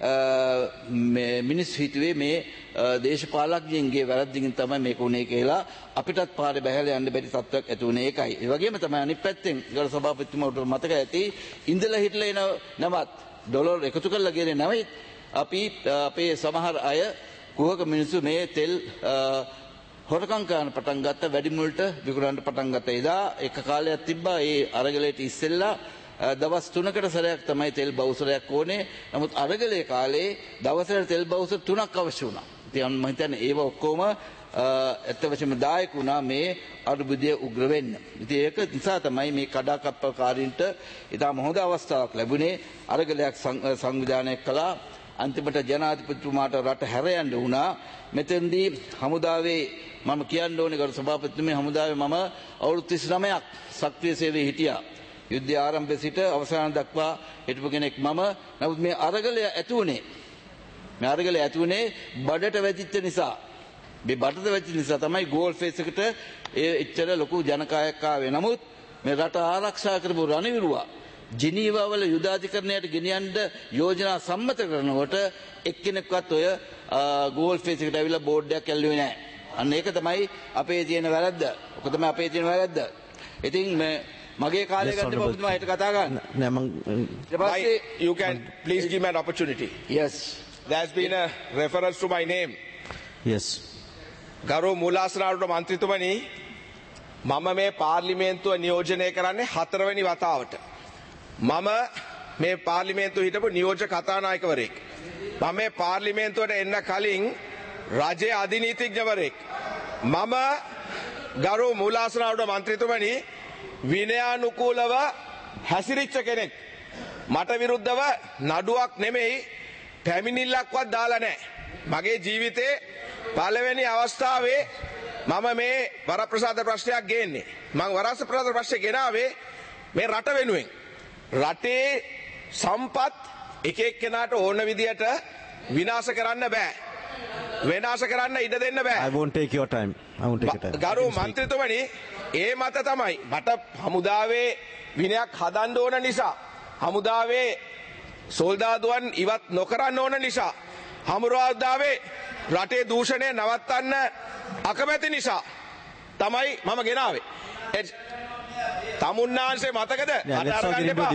මේ මිනිස් හිතුවේ මේ දේශපාලඥයන්ගේ වැරද්දකින් තමයි මේක උනේ කියලා අපිටත් පාරේ බහැලා යන්න බැරි තත්ත්වයක් ඇති වුණේ ඒකයි. ඒ වගේම තමයි අනිත් පැත්තෙන් ගරු සභාපතිතුමාට මතක ඇති ඉඳලා හිටලා එන නමත් ඩොලර් එකතු කරලා ගියේ නැවෙයි. අපි අපේ සමහර අය කුහක මිනිස්සු මේ තෙල් හොරකම් කරන්න පටන් ගත්ත වැඩිමුල්ට විකුණන්න පටන් ගත්ත. එදා එක කාලයක් තිබ්බා ඒ අරගලයට ඉස්සෙල්ලා දවස් තුනකට සැරයක් තමයි තෙල් බවුසරයක් ඕනේ. නමුත් අරගලේ කාලේ දවසට තෙල් බවුසර තුනක් අවශ්‍ය වුණා. ඉතින් මම හිතන්නේ ඒව ඔක්කොම ඇත්ත වශයෙන්ම දායක වුණා මේ අර්බුදය උග්‍ර වෙන්න. ඉතින් ඒක නිසා තමයි මේ කඩාකප්පල්කාරීන්ට ඉතාම හොඳ අවස්ථාවක් ලැබුණේ. අරගලයක් සංවිධානය කළා. අන්තිමට ජනාධිපතිතුමාට රට හැර යන්න වුණා. මෙතෙන්දී හමුදාවේ මම කියන්න ඕනේ ගරු සභාපතිතුමේ හමුදාවේ මම අවුරුදු තිස් නවයක් සක්‍රීය සේවයේ හිටියා. යුද්ධය ආරම්භ සිට අවසාන දක්වා හිටපු කෙනෙක් මම. නමුත් මේ අරගලය ඇති වුණේ මේ අරගලය ඇති වුණේ බඩට වැදිච්ච නිසා. මේ බඩට වැදිච්ච නිසා තමයි ගෝල් ෆේස් එකට ඒ එච්චර ලොකු ජනකායක් ආවේ. නමුත් මේ රට ආරක්ෂා කරපු රණවිරුවා ජිනීවා වල යුදාධිකරණයට ගෙනියන්න යෝජනා සම්මත කරනකොට එක්කෙනෙක්වත් ඔය ගෝල් ෆේස් එකට ඇවිල්ලා බෝඩ් එකක් ඇල්ලුවේ නැහැ. අන්න ඒක තමයි අපේ තියෙන වැරද්ද. ඔක තමයි අපේ තියෙන වැරද්ද. ඉතින් මේ මගේ කාලේ ගන්න ඔබතුමා හිට කතා ගන්න. නෑ මං you can please give me an opportunity. Yes. There's been a reference to my name. yes ගරු මූලාසනාරුට මන්ත්‍රීතුමනි මම මේ පාර්ලිමේන්තුව නියෝජනය කරන්නේ හතරවෙනි වතාවට. මම මේ පාර්ලිමේන්තුව හිටපු නියෝජ්‍ය කතානායකවරයෙක්. මම මේ පාර්ලිමේන්තුවට එන්න කලින් රජයේ අධිනීතිඥවරයෙක්. මම ගරු මූලාසනාරුට මන්ත්‍රීතුමනි විනයානුකූලව හැසිරිච්ච කෙනෙක්. මට විරුද්ධව නඩුවක් නෙමෙයි පැමිණිල්ලක්වත් දාලා නැහැ. මගේ ජීවිතේ පළවෙනි අවස්ථාවේ මම මේ වරප්‍රසාද ප්‍රශ්නයක් ගේන්නේ. මම වරප්‍රසාද ප්‍රශ්නේ ගෙනාවේ මේ රට වෙනුවෙන්. රටේ සම්පත් එක එක්කෙනාට ඕන විදියට විනාශ කරන්න බෑ. විනාශ කරන්න ඉඩ දෙන්න බෑ. I won't take your time. I won't take your time. ගරු මන්ත්‍රීතුමනි ඒ මත තමයි මට හමුදාවේ විනයක් හදන්න ඕන නිසා හමුදාවේ සොල්දාදුවන් ඉවත් නොකරන්න ඕන නිසා හමුදාවේ රටේ දූෂණය නවත්තන්න අකමැති නිසා තමයි මම ගෙනාවේ. තමුන්නාන්සේ මතකද? මට අරගන්න එපා.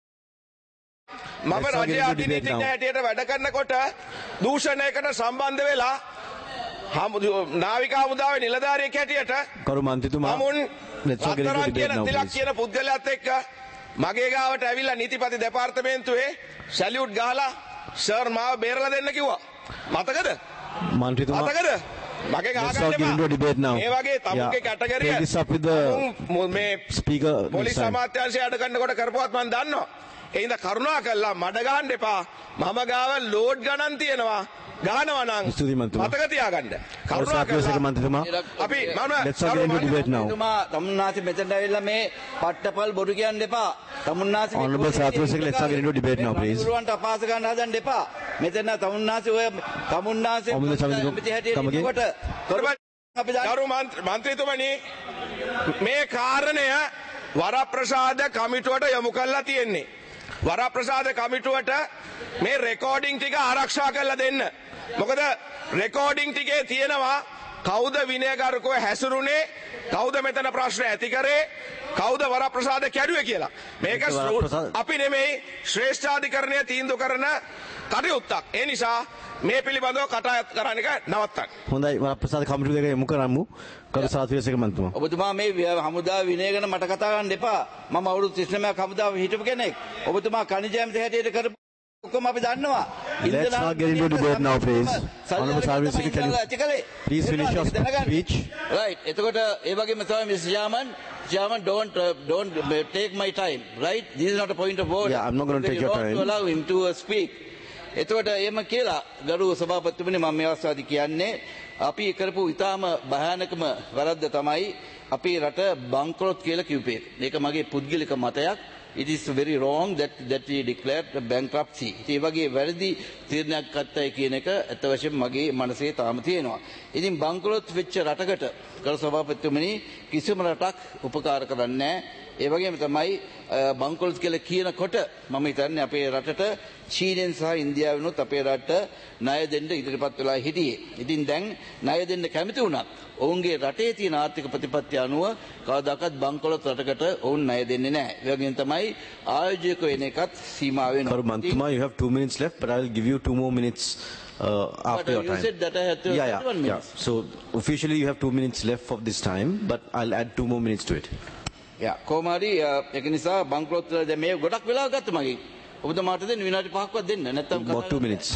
මම රජයේ අධිනීතිඥ හැටියට වැඩ කරනකොට දූෂණයකට සම්බන්ධ වෙලා නාවික හමුදාවේ නිලධාරියෙක් හැටියට කරු මන්ත්‍රීතුමා මුන් රත්තරන් කියන තිලක් කියන පුද්ගලයාත් එක්ක මගේ ගාවට ඇවිල්ලා නීතිපති දෙපාර්තමේන්තුවේ සැලියුට් ගහලා සර් මාව බේරලා දෙන්න කිව්වා. මතකද? මන්ත්‍රීතුමා මතකද? මගේ ගහගන්න ඒ වගේ තමුන්ගේ කැටගරිය මේ ස්පීකර් පොලිස් අමාත්‍යාංශය අඩ කරනකොට කරපුවත් මම දන්නවා. ඒ හින්දා කරුණා කළා මඩ ගහන්න එපා. මම ගාව ලෝඩ් ගණන් තියෙනවා. ගහනවා නම් මතක තියාගන්න. කරුණා කරලා අපි මම තුමා තමුන්නාසි මෙතනට ඇවිල්ලා මේ පට්ටපල් බොරු කියන්න එපා. තමුන්නාසි Honorable Sathya Sekar, let's not get into debate now, please. ගුරුවන්ට අපහාස ගන්න හදන්න එපා. මෙතන තමුන්නාසි ඔය තමුන්නාසි ගරු මන්ත්‍රීතුමනි මේ කාරණය වරප්‍රසාද කමිටුවට යොමු කරලා තියෙන්නේ. වරප්‍රසාද කමිටුවට මේ රෙකෝඩින් ටික ආරක්ෂා කරලා දෙන්න. මොකද රෙකෝඩින් ටිකේ තියෙනවා කවුද විනයගරුකව හැසිරුනේ? කවුද මෙතන ප්‍රශ්න ඇති කරේ? කවුද වරප්‍රසාද කැඩුවේ කියලා. මේක අපි නෙමෙයි ශ්‍රේෂ්ඨාධිකරණය තීන්දුව කරන කටයුත්තක්. ඒ නිසා මේ පිළිබඳව කටයුතු කරන්න එක නවත්තන්න. හොඳයි වරප්‍රසාද කමිටුව දෙක යොමු කරමු. කරු සාත්විරසේකර මන්තුමා. ඔබතුමා මේ හමුදා විනය ගැන මට කතා කරන්න එපා. මම අවුරුදු තිස් නවයක් හමුදාවේ හිටපු කෙනෙක්. ඔබතුමා කනිජ ඇමති හැටියට කරපු ඔක්කොම අපි දන්නවා. Let's not get into debate now, please. Honorable Sarvesika, can you please finish your speech? Right. එතකොට ඒ වගේම තමයි mister Chairman, Chairman don't uh, don't take my time, right? This is not a point of order. Yeah, I'm not going to take your time. To allow him to uh, speak. එතකොට එහෙම කියලා ගරු සභාපතිතුමනි මම මේ අවස්ථාවේදී කියන්නේ අපි කරපු ඉතාම භයානකම වැරද්ද තමයි අපේ රට බංකොලොත් කියලා කිව්වේ. මේක මගේ පුද්ගලික මතයක්. It is very wrong that that we declared bankruptcy. ඒ වගේ වැරදි තීරණයක් ගත්තයි කියන එක අත වශයෙන්ම මගේ මනසේ තාම තියෙනවා. ඉතින් බංකොලොත් වෙච්ච රටකට ගරු සභාපතිතුමනි කිසිම රටක් උපකාර කරන්නේ නැහැ. ඒ වගේම තමයි බංකොලොත් කියලා කියනකොට මම හිතන්නේ අපේ රටට චීනෙන් සහ ඉන්දියාවෙනුත් අපේ රට ණය දෙන්න ඉදිරිපත් වෙලා හිටියේ. ඉතින් දැන් ණය දෙන්න කැමති වුණත් ඔවුන්ගේ රටේ තියෙන ආර්ථික ප්‍රතිපත්ති අනුව කවදාකවත් බංකොලොත් රටකට ඔවුන් ණය දෙන්නේ නැහැ. ඒ වගේම තමයි ආයෝජක වෙන එකත් සීමා වෙනවා. කරු මන්තුමා, you have two minutes left, but I will give you two more minutes uh, after but your you time. You said that I had to yeah, yeah, one minute. yeah. So officially you have two minutes left of this time, but I'll add two more minutes to it. Yeah, කොහොම හරි ඒක නිසා බංකොලොත් වල දැන් මේ ගොඩක් වෙලා ගත්ත මගේ. ඔබතුමාට දෙන්න විනාඩි පහක්වත් දෙන්න. නැත්තම් about two minutes.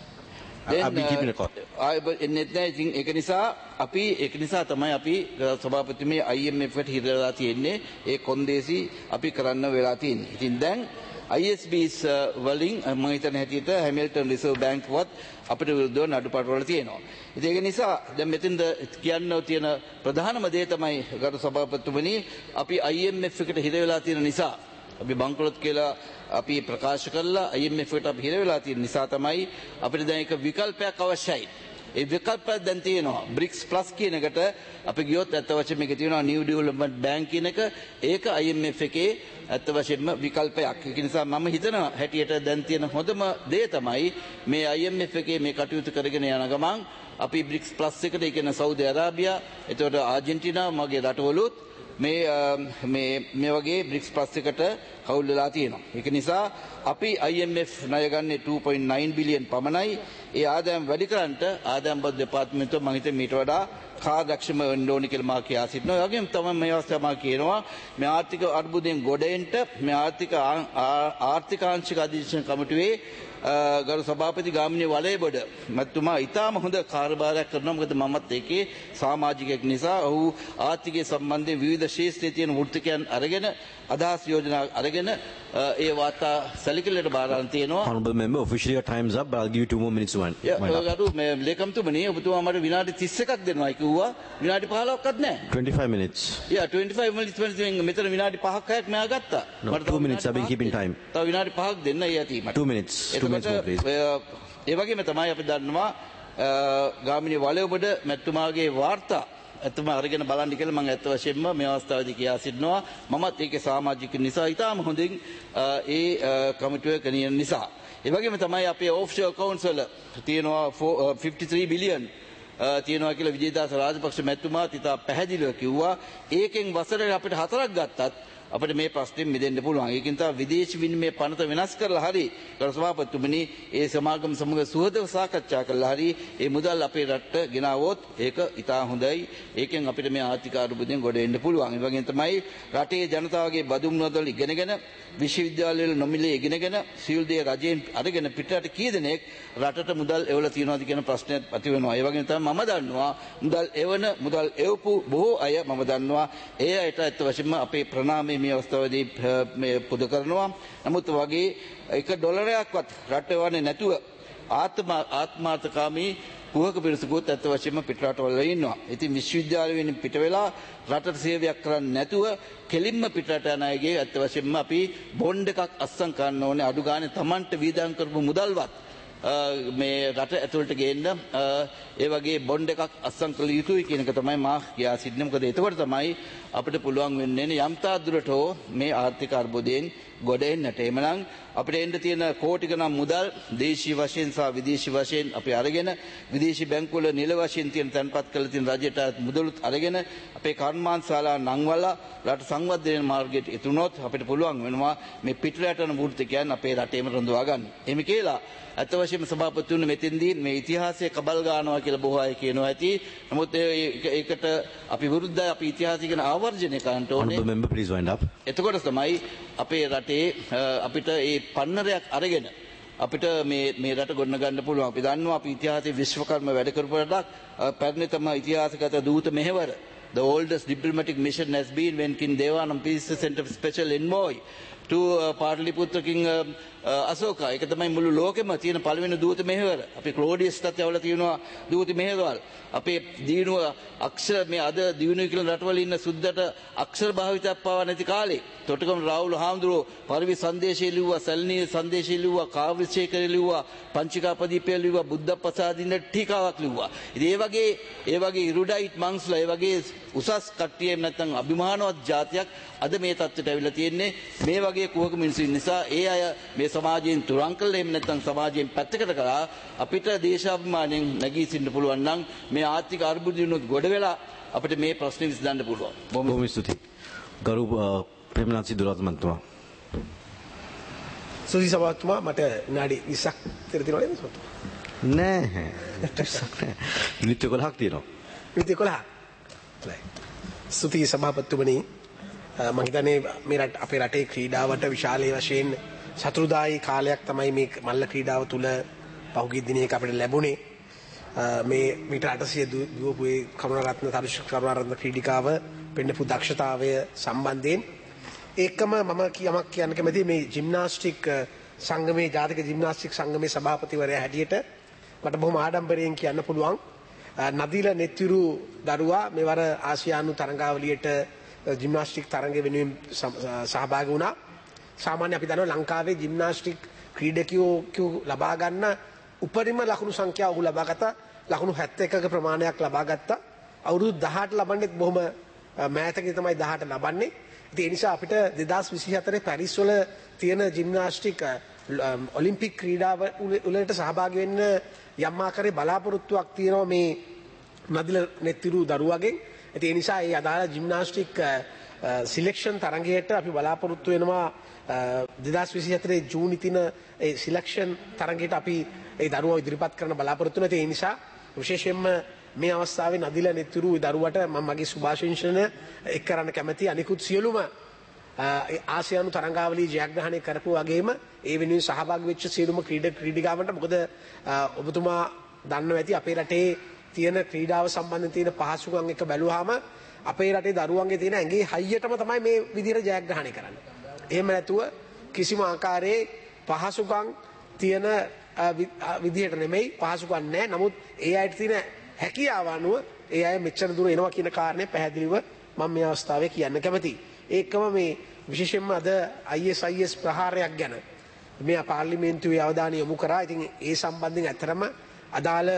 I'll be keeping record. ආයෙ එන්නේ නැහැ. ඉතින් ඒක නිසා අපි ඒක නිසා තමයි අපි සභාපතිතුමේ I M F එකට හිරලා තියෙන්නේ. ඒ කොන්දේසි අපි කරන්න වෙලා තියෙන්නේ. ඉතින් දැන් I S Bs වලින් මම හිතන හැටියට හැමිල්ටන් රිසර්ව් බැංකුවත් අපිට විරුද්ධව නඩුපාඩු වල තියෙනවා. ඉතින් ඒක නිසා දැන් මෙතෙන්ද කියන්න තියෙන ප්‍රධානම දේ තමයි ගරු සභාපතිතුමනි අපි I M F එකට හිර වෙලා තියෙන නිසා අපි බංකොලොත් කියලා අපි ප්‍රකාශ කළා I M F එකට අපි හිර වෙලා තියෙන නිසා තමයි අපිට දැන් එක විකල්පයක් අවශ්‍යයි. ඒ විකල්පය දැන් තියෙනවා. බ්‍රික්ස් ප්ලස් කියන එකට අපි ගියොත් අත වශයෙන්ම මේක තියෙනවා නිව් ඩෙවලොප්මන්ට් බැංක් කියන එක. ඒක I M F එකේ අත වශයෙන්ම විකල්පයක්. ඒක නිසා මම හිතනවා හැටියට දැන් තියෙන හොඳම දේ තමයි මේ I M F එකේ මේ කටයුතු කරගෙන යන ගමන් අපි බ්‍රික්ස් ප්ලස් එකට ඒ කියන්නේ සෞදි අරාබියා, එතකොට ආජන්ටිනා මගේ රටවලුත් මේ මේ මේ වගේ බ්‍රික්ස් ප්ලස් එකට කවුල් වෙලා තියෙනවා. ඒක නිසා අපි I M F ණය ගන්නේ two point nine බිලියන් පමණයි. ඒ ආදායම් වැඩි කරන්නට ආදායම් බදු දෙපාර්තමේන්තුව මම හිතන්නේ මීට වඩා කාර්යක්ෂම වෙන්න ඕනි කියලා මා කියා සිටිනවා. ඒ වගේම තමයි මේ අවස්ථාවේ මා කියනවා මේ ආර්ථික අර්බුදයෙන් ගොඩ එන්න මේ ආර්ථික ආර්ථිකාංශික අධීක්ෂණ කමිටුවේ ගරු සභාපති ගාමිණී වලේබඩ මැතිතුමා ඉතාම හොඳ කාර්යභාරයක් කරනවා. මොකද මමත් ඒකේ සමාජිකයෙක් නිසා ඔහු ආර්ථිකය සම්බන්ධයෙන් විවිධ ශාස්ත්‍රයේ තියෙන වෘත්තිකයන් අරගෙන අදහස් යෝජනා අරගෙන ඒ වාර්තා සැලකිල්ලට බාර ගන්න තියෙනවා. Honorable member, officially your time's up, but I'll give you two more minutes to wind up. ගරු මේ ලේකම්තුමනි ඔබතුමා මට විනාඩි තිස් එකක් දෙනවා කිව්වා. විනාඩි පහළොවක්වත් නැහැ. twenty-five minutes. Yeah, twenty-five minutes මෙතන විනාඩි පහක් හයක් මෙහා ගත්තා. No, two minutes. I've been keeping time. තව විනාඩි පහක් දෙන්න යති මට. Two minutes. Two minutes more, please. ඒ වගේම තමයි අපි දන්නවා ගාමිණී වලේබඩ මැතිතුමාගේ වාර්තා ඇත්තම අරගෙන බලන්න කියලා මම ඇත්ත වශයෙන්ම මේ අවස්ථාවේදී කියා සිටිනවා. මමත් ඒකේ සමාජික නිසා ඉතාම හොඳින් ඒ කමිටුවේ ගෙනියන නිසා. ඒ වගේම තමයි අපේ ඔෆ්ෂෝර් accounts වල තියෙනවා fifty-three බිලියන් තියෙනවා කියලා විජේදාස රාජපක්ෂ මැතිතුමා ඉතා පැහැදිලිව කිව්වා. ඒකෙන් වසරේ අපිට හතරක් ගත්තත් අපිට මේ ප්‍රශ්نين මිදෙන්න පුළුවන්. ඒකින් තමයි විදේශ විනිමය පනත වෙනස් කරලා හරි ගරු සභාපතිතුමනි ඒ සමාගම් සමග සුහදව සාකච්ඡා කරලා හරි ඒ මුදල් අපේ රටට ගෙනාවොත් ඒක ඉතා හොඳයි. ඒකෙන් අපිට මේ ආර්ථික අර්බුදයෙන් ගොඩ එන්න පුළුවන්. ඒ වගේම තමයි රටේ ජනතාවගේ බදුම් මුදල් ඉගෙනගෙන විශ්වවිද්‍යාලවල නොමිලේ ඉගෙනගෙන සියලු දේ රජයෙන් අරගෙන පිටරට කී දෙනෙක් රටට මුදල් එවලා තියෙනවද කියන ප්‍රශ්නයක් ඇති වෙනවා. ඒ වගේම තමයි මම දන්නවා මුදල් එවන මුදල් එවපු බොහෝ අය මම දන්නවා. ඒ අයට ඇත්ත වශයෙන්ම අපේ ප්‍රණාමය මේ අවස්ථාවේදී මේ පුද කරනවා. නමුත් වගේ එක ඩොලරයක්වත් රට වන්නේ නැතුව ආත්ම ආත්මාර්ථකාමී කුහක පිරිසකුත් ඇත්ත වශයෙන්ම පිටරටවල ඉන්නවා. ඉතින් විශ්වවිද්‍යාලයෙන් පිට වෙලා රටට සේවයක් කරන්නේ නැතුව කෙලින්ම පිටරට යන අයගේ ඇත්ත වශයෙන්ම අපි බොන්ඩ් එකක් අස්සම් කරන්න ඕනේ. අඩු ගානේ Tamanට වීදම් කරපු මුදල්වත් මේ රට ඇතුළට ගේන්න ඒ වගේ බොන්ඩ් එකක් අත්සන් කළ යුතුයි කියන එක තමයි මා කියා සිටින්නේ. මොකද එතකොට තමයි අපිට පුළුවන් වෙන්නේ යම්තා දුරට මේ ආර්ථික අර්බුදයෙන් ගොඩ එන්නට. එමනම් අපිට එන්න තියෙන කෝටි ගණන් මුදල් දේශීය වශයෙන් සහ විදේශී වශයෙන් අපි අරගෙන විදේශී බැංකුවල නිල වශයෙන් තියෙන තැන්පත් කළ තියෙන රජයට මුදලුත් අරගෙන අපේ කර්මාන්තශාලා නංවලා රට සංවර්ධනයේ මාර්ගයට ඉතුරුනොත් අපිට පුළුවන් වෙනවා මේ පිටරට යන වෘත්තිකයන් අපේ රටේම රඳවා ගන්න. එහෙම කියලා අත වශයෙන්ම සභාපතිතුමනි මෙතෙන්දී මේ ඉතිහාසයේ කබල් ගන්නවා කියලා බොහෝ අය කියනවා ඇති. නමුත් ඒකට අපි විරුද්ධයි. අපි ඉතිහාසය ගැන ආවර්ජනය කරන්න ඕනේ. Honorable member, please wind up. එතකොට තමයි අපේ රටේ අපිට මේ පන්නරයක් අරගෙන අපිට මේ මේ රට ගොඩ ගන්න පුළුවන්. අපි දන්නවා අපි ඉතිහාසයේ විශ්වකර්ම වැඩ කරපු රටක්. පැරණිතම ඉතිහාසගත දූත මෙහෙවර. The oldest diplomatic mission has been when King Devanam Peace sent a special envoy to uh, Pataliputra King uh, uh, Asoka. ඒක තමයි මුළු ලෝකෙම තියෙන පළවෙනි දූත මෙහෙවර. අපි ක්ලෝඩියස්ටත් යවලා තියෙනවා දූත මෙහෙවරවල්. අපේ දිනුව අක්ෂර මේ අද දිනුව කියලා රටවල ඉන්න සුද්දට අක්ෂර භාවිතයක් පාවා නැති කාලේ තොටගම රාහුල හාමුදුරුවෝ පරිවි සංදේශය ලිව්වා, සල්නී සංදේශය ලිව්වා, කාව්‍යශේඛර ලිව්වා, පංචිකාපදීපය ලිව්වා, බුද්ධප්‍රසාදින්න ටීකාවක් ලිව්වා. ඉතින් ඒ වගේ ඒ වගේ ඉරුඩයිට් මංස්ලා ඒ වගේ උසස් කට්ටිය නැත්නම් අභිමානවත් ජාතියක් අද මේ තත්ත්වයට ඇවිල්ලා තියෙන්නේ. මේ වගේ කුහක මිනිස්සුන් නිසා ඒ අය මේ සමාජයෙන් තුරන් කළා. එහෙම නැත්නම් සමාජයෙන් පැත්තකට කරා අපිට දේශාභිමානයෙන් නැගී සිටින්න පුළුවන් නම් මේ ආර්ථික අර්බුදයන්ොත් ගොඩ වෙලා අපිට මේ ප්‍රශ්නේ විසඳන්න පුළුවන්. බොහොම ස්තුතියි. ගරු ප්‍රේමනාත් සිදුරාත් මන්තුමා. සුදි සභාපතිතුමා මට විනාඩි විස්සක් විතර තියෙනවා නේද සභාපතිතුමා? නෑ. විස්සක් නෑ. මිනිත්තු එකොළහක් තියෙනවා. මිනිත්තු එකොළහක්. සුදි සභාපතිතුමනි මම හිතන්නේ මේ රට අපේ රටේ ක්‍රීඩාවට විශාලයේ වශයෙන් සතුරුදායී කාලයක් තමයි මේ මල්ල ක්‍රීඩාව තුල පහුගිය දිනයක අපිට ලැබුණේ. මේ මීට අටසිය දුවපු ඒ කරුණාරත්න තරුෂ කරුණාරත්න ක්‍රීඩිකාව පෙන්නපු දක්ෂතාවය සම්බන්ධයෙන් ඒකම මම යමක් කියන්න කැමතියි. මේ ජිම්නාස්ටික් සංගමේ ජාතික ජිම්නාස්ටික් සංගමේ සභාපතිවරයා හැටියට මට බොහොම ආඩම්බරයෙන් කියන්න පුළුවන් නදීල නෙත්විරු දරුවා මෙවර ආසියානු තරඟාවලියට ජිම්නාස්ටික් තරඟ වෙනුවෙන් සහභාගී වුණා. සාමාන්‍ය අපි දන්නවා ලංකාවේ ජිම්නාස්ටික් ක්‍රීඩකයෝ ලබා ගන්න උපරිම ලකුණු සංඛ්‍යාව ඔහු ලබා ගත්තා. ලකුණු හැත්තෑ එකක ප්‍රමාණයක් ලබා ගත්තා. අවුරුදු දහඅට ලබන්නේත් බොහොම මෑතකදී තමයි දහඅට ලබන්නේ. ඉතින් ඒ නිසා අපිට දෙදාස් විසිහතරේ පැරිස් වල තියෙන ජිම්නාස්ටික් ඔලිම්පික් ක්‍රීඩාව වලට සහභාගී වෙන්න යම් ආකාරයේ බලාපොරොත්තුවක් තියෙනවා මේ නදිල නෙත්තිරු දරුවගෙන්. ඉතින් ඒ නිසා ඒ අදාළ ජිම්නාස්ටික් සිලෙක්ෂන් තරඟයට අපි බලාපොරොත්තු වෙනවා දෙදාස් විසිහතරේ ජූනි තින ඒ සිලෙක්ෂන් තරඟයට අපි ඒ දරුවා ඉදිරිපත් කරන බලාපොරොත්තු වෙනවා. ඒ නිසා විශේෂයෙන්ම මේ අවස්ථාවේ නදිල නෙත්තිරු දරුවට මම මගේ සුභාශිංසන එක් කරන්න කැමැති. අනිකුත් සියලුම ආසියානු තරඟාවලියේ ජයග්‍රහණය කරපු වගේම ඒ වෙනුවෙන් සහභාගී වෙච්ච සියලුම ක්‍රීඩක ක්‍රීඩිකාවන්ට මොකද ඔබතුමා දන්නව ඇති අපේ රටේ තියෙන ක්‍රීඩාව සම්බන්ධයෙන් තියෙන පහසුකම් එක බැලුවාම අපේ රටේ දරුවන්ගේ තියෙන ඇඟේ හයියටම තමයි මේ විදිහට ජයග්‍රහණය කරන්නේ. එහෙම නැතුව කිසිම ආකාරයේ පහසුකම් තියෙන විදිහට නෙමෙයි පහසුකම් නැහැ. නමුත් ඒ අයට තියෙන හැකියාව අනුව ඒ අය මෙච්චර දුර එනවා කියන කාරණේ පැහැදිලිව මම මේ අවස්ථාවේ කියන්න කැමතියි. ඒකම මේ විශේෂයෙන්ම අද I S I S ප්‍රහාරයක් ගැන මේ පාර්ලිමේන්තුවේ අවධානය යොමු කරා. ඉතින් ඒ සම්බන්ධයෙන් ඇත්තරම අදාළ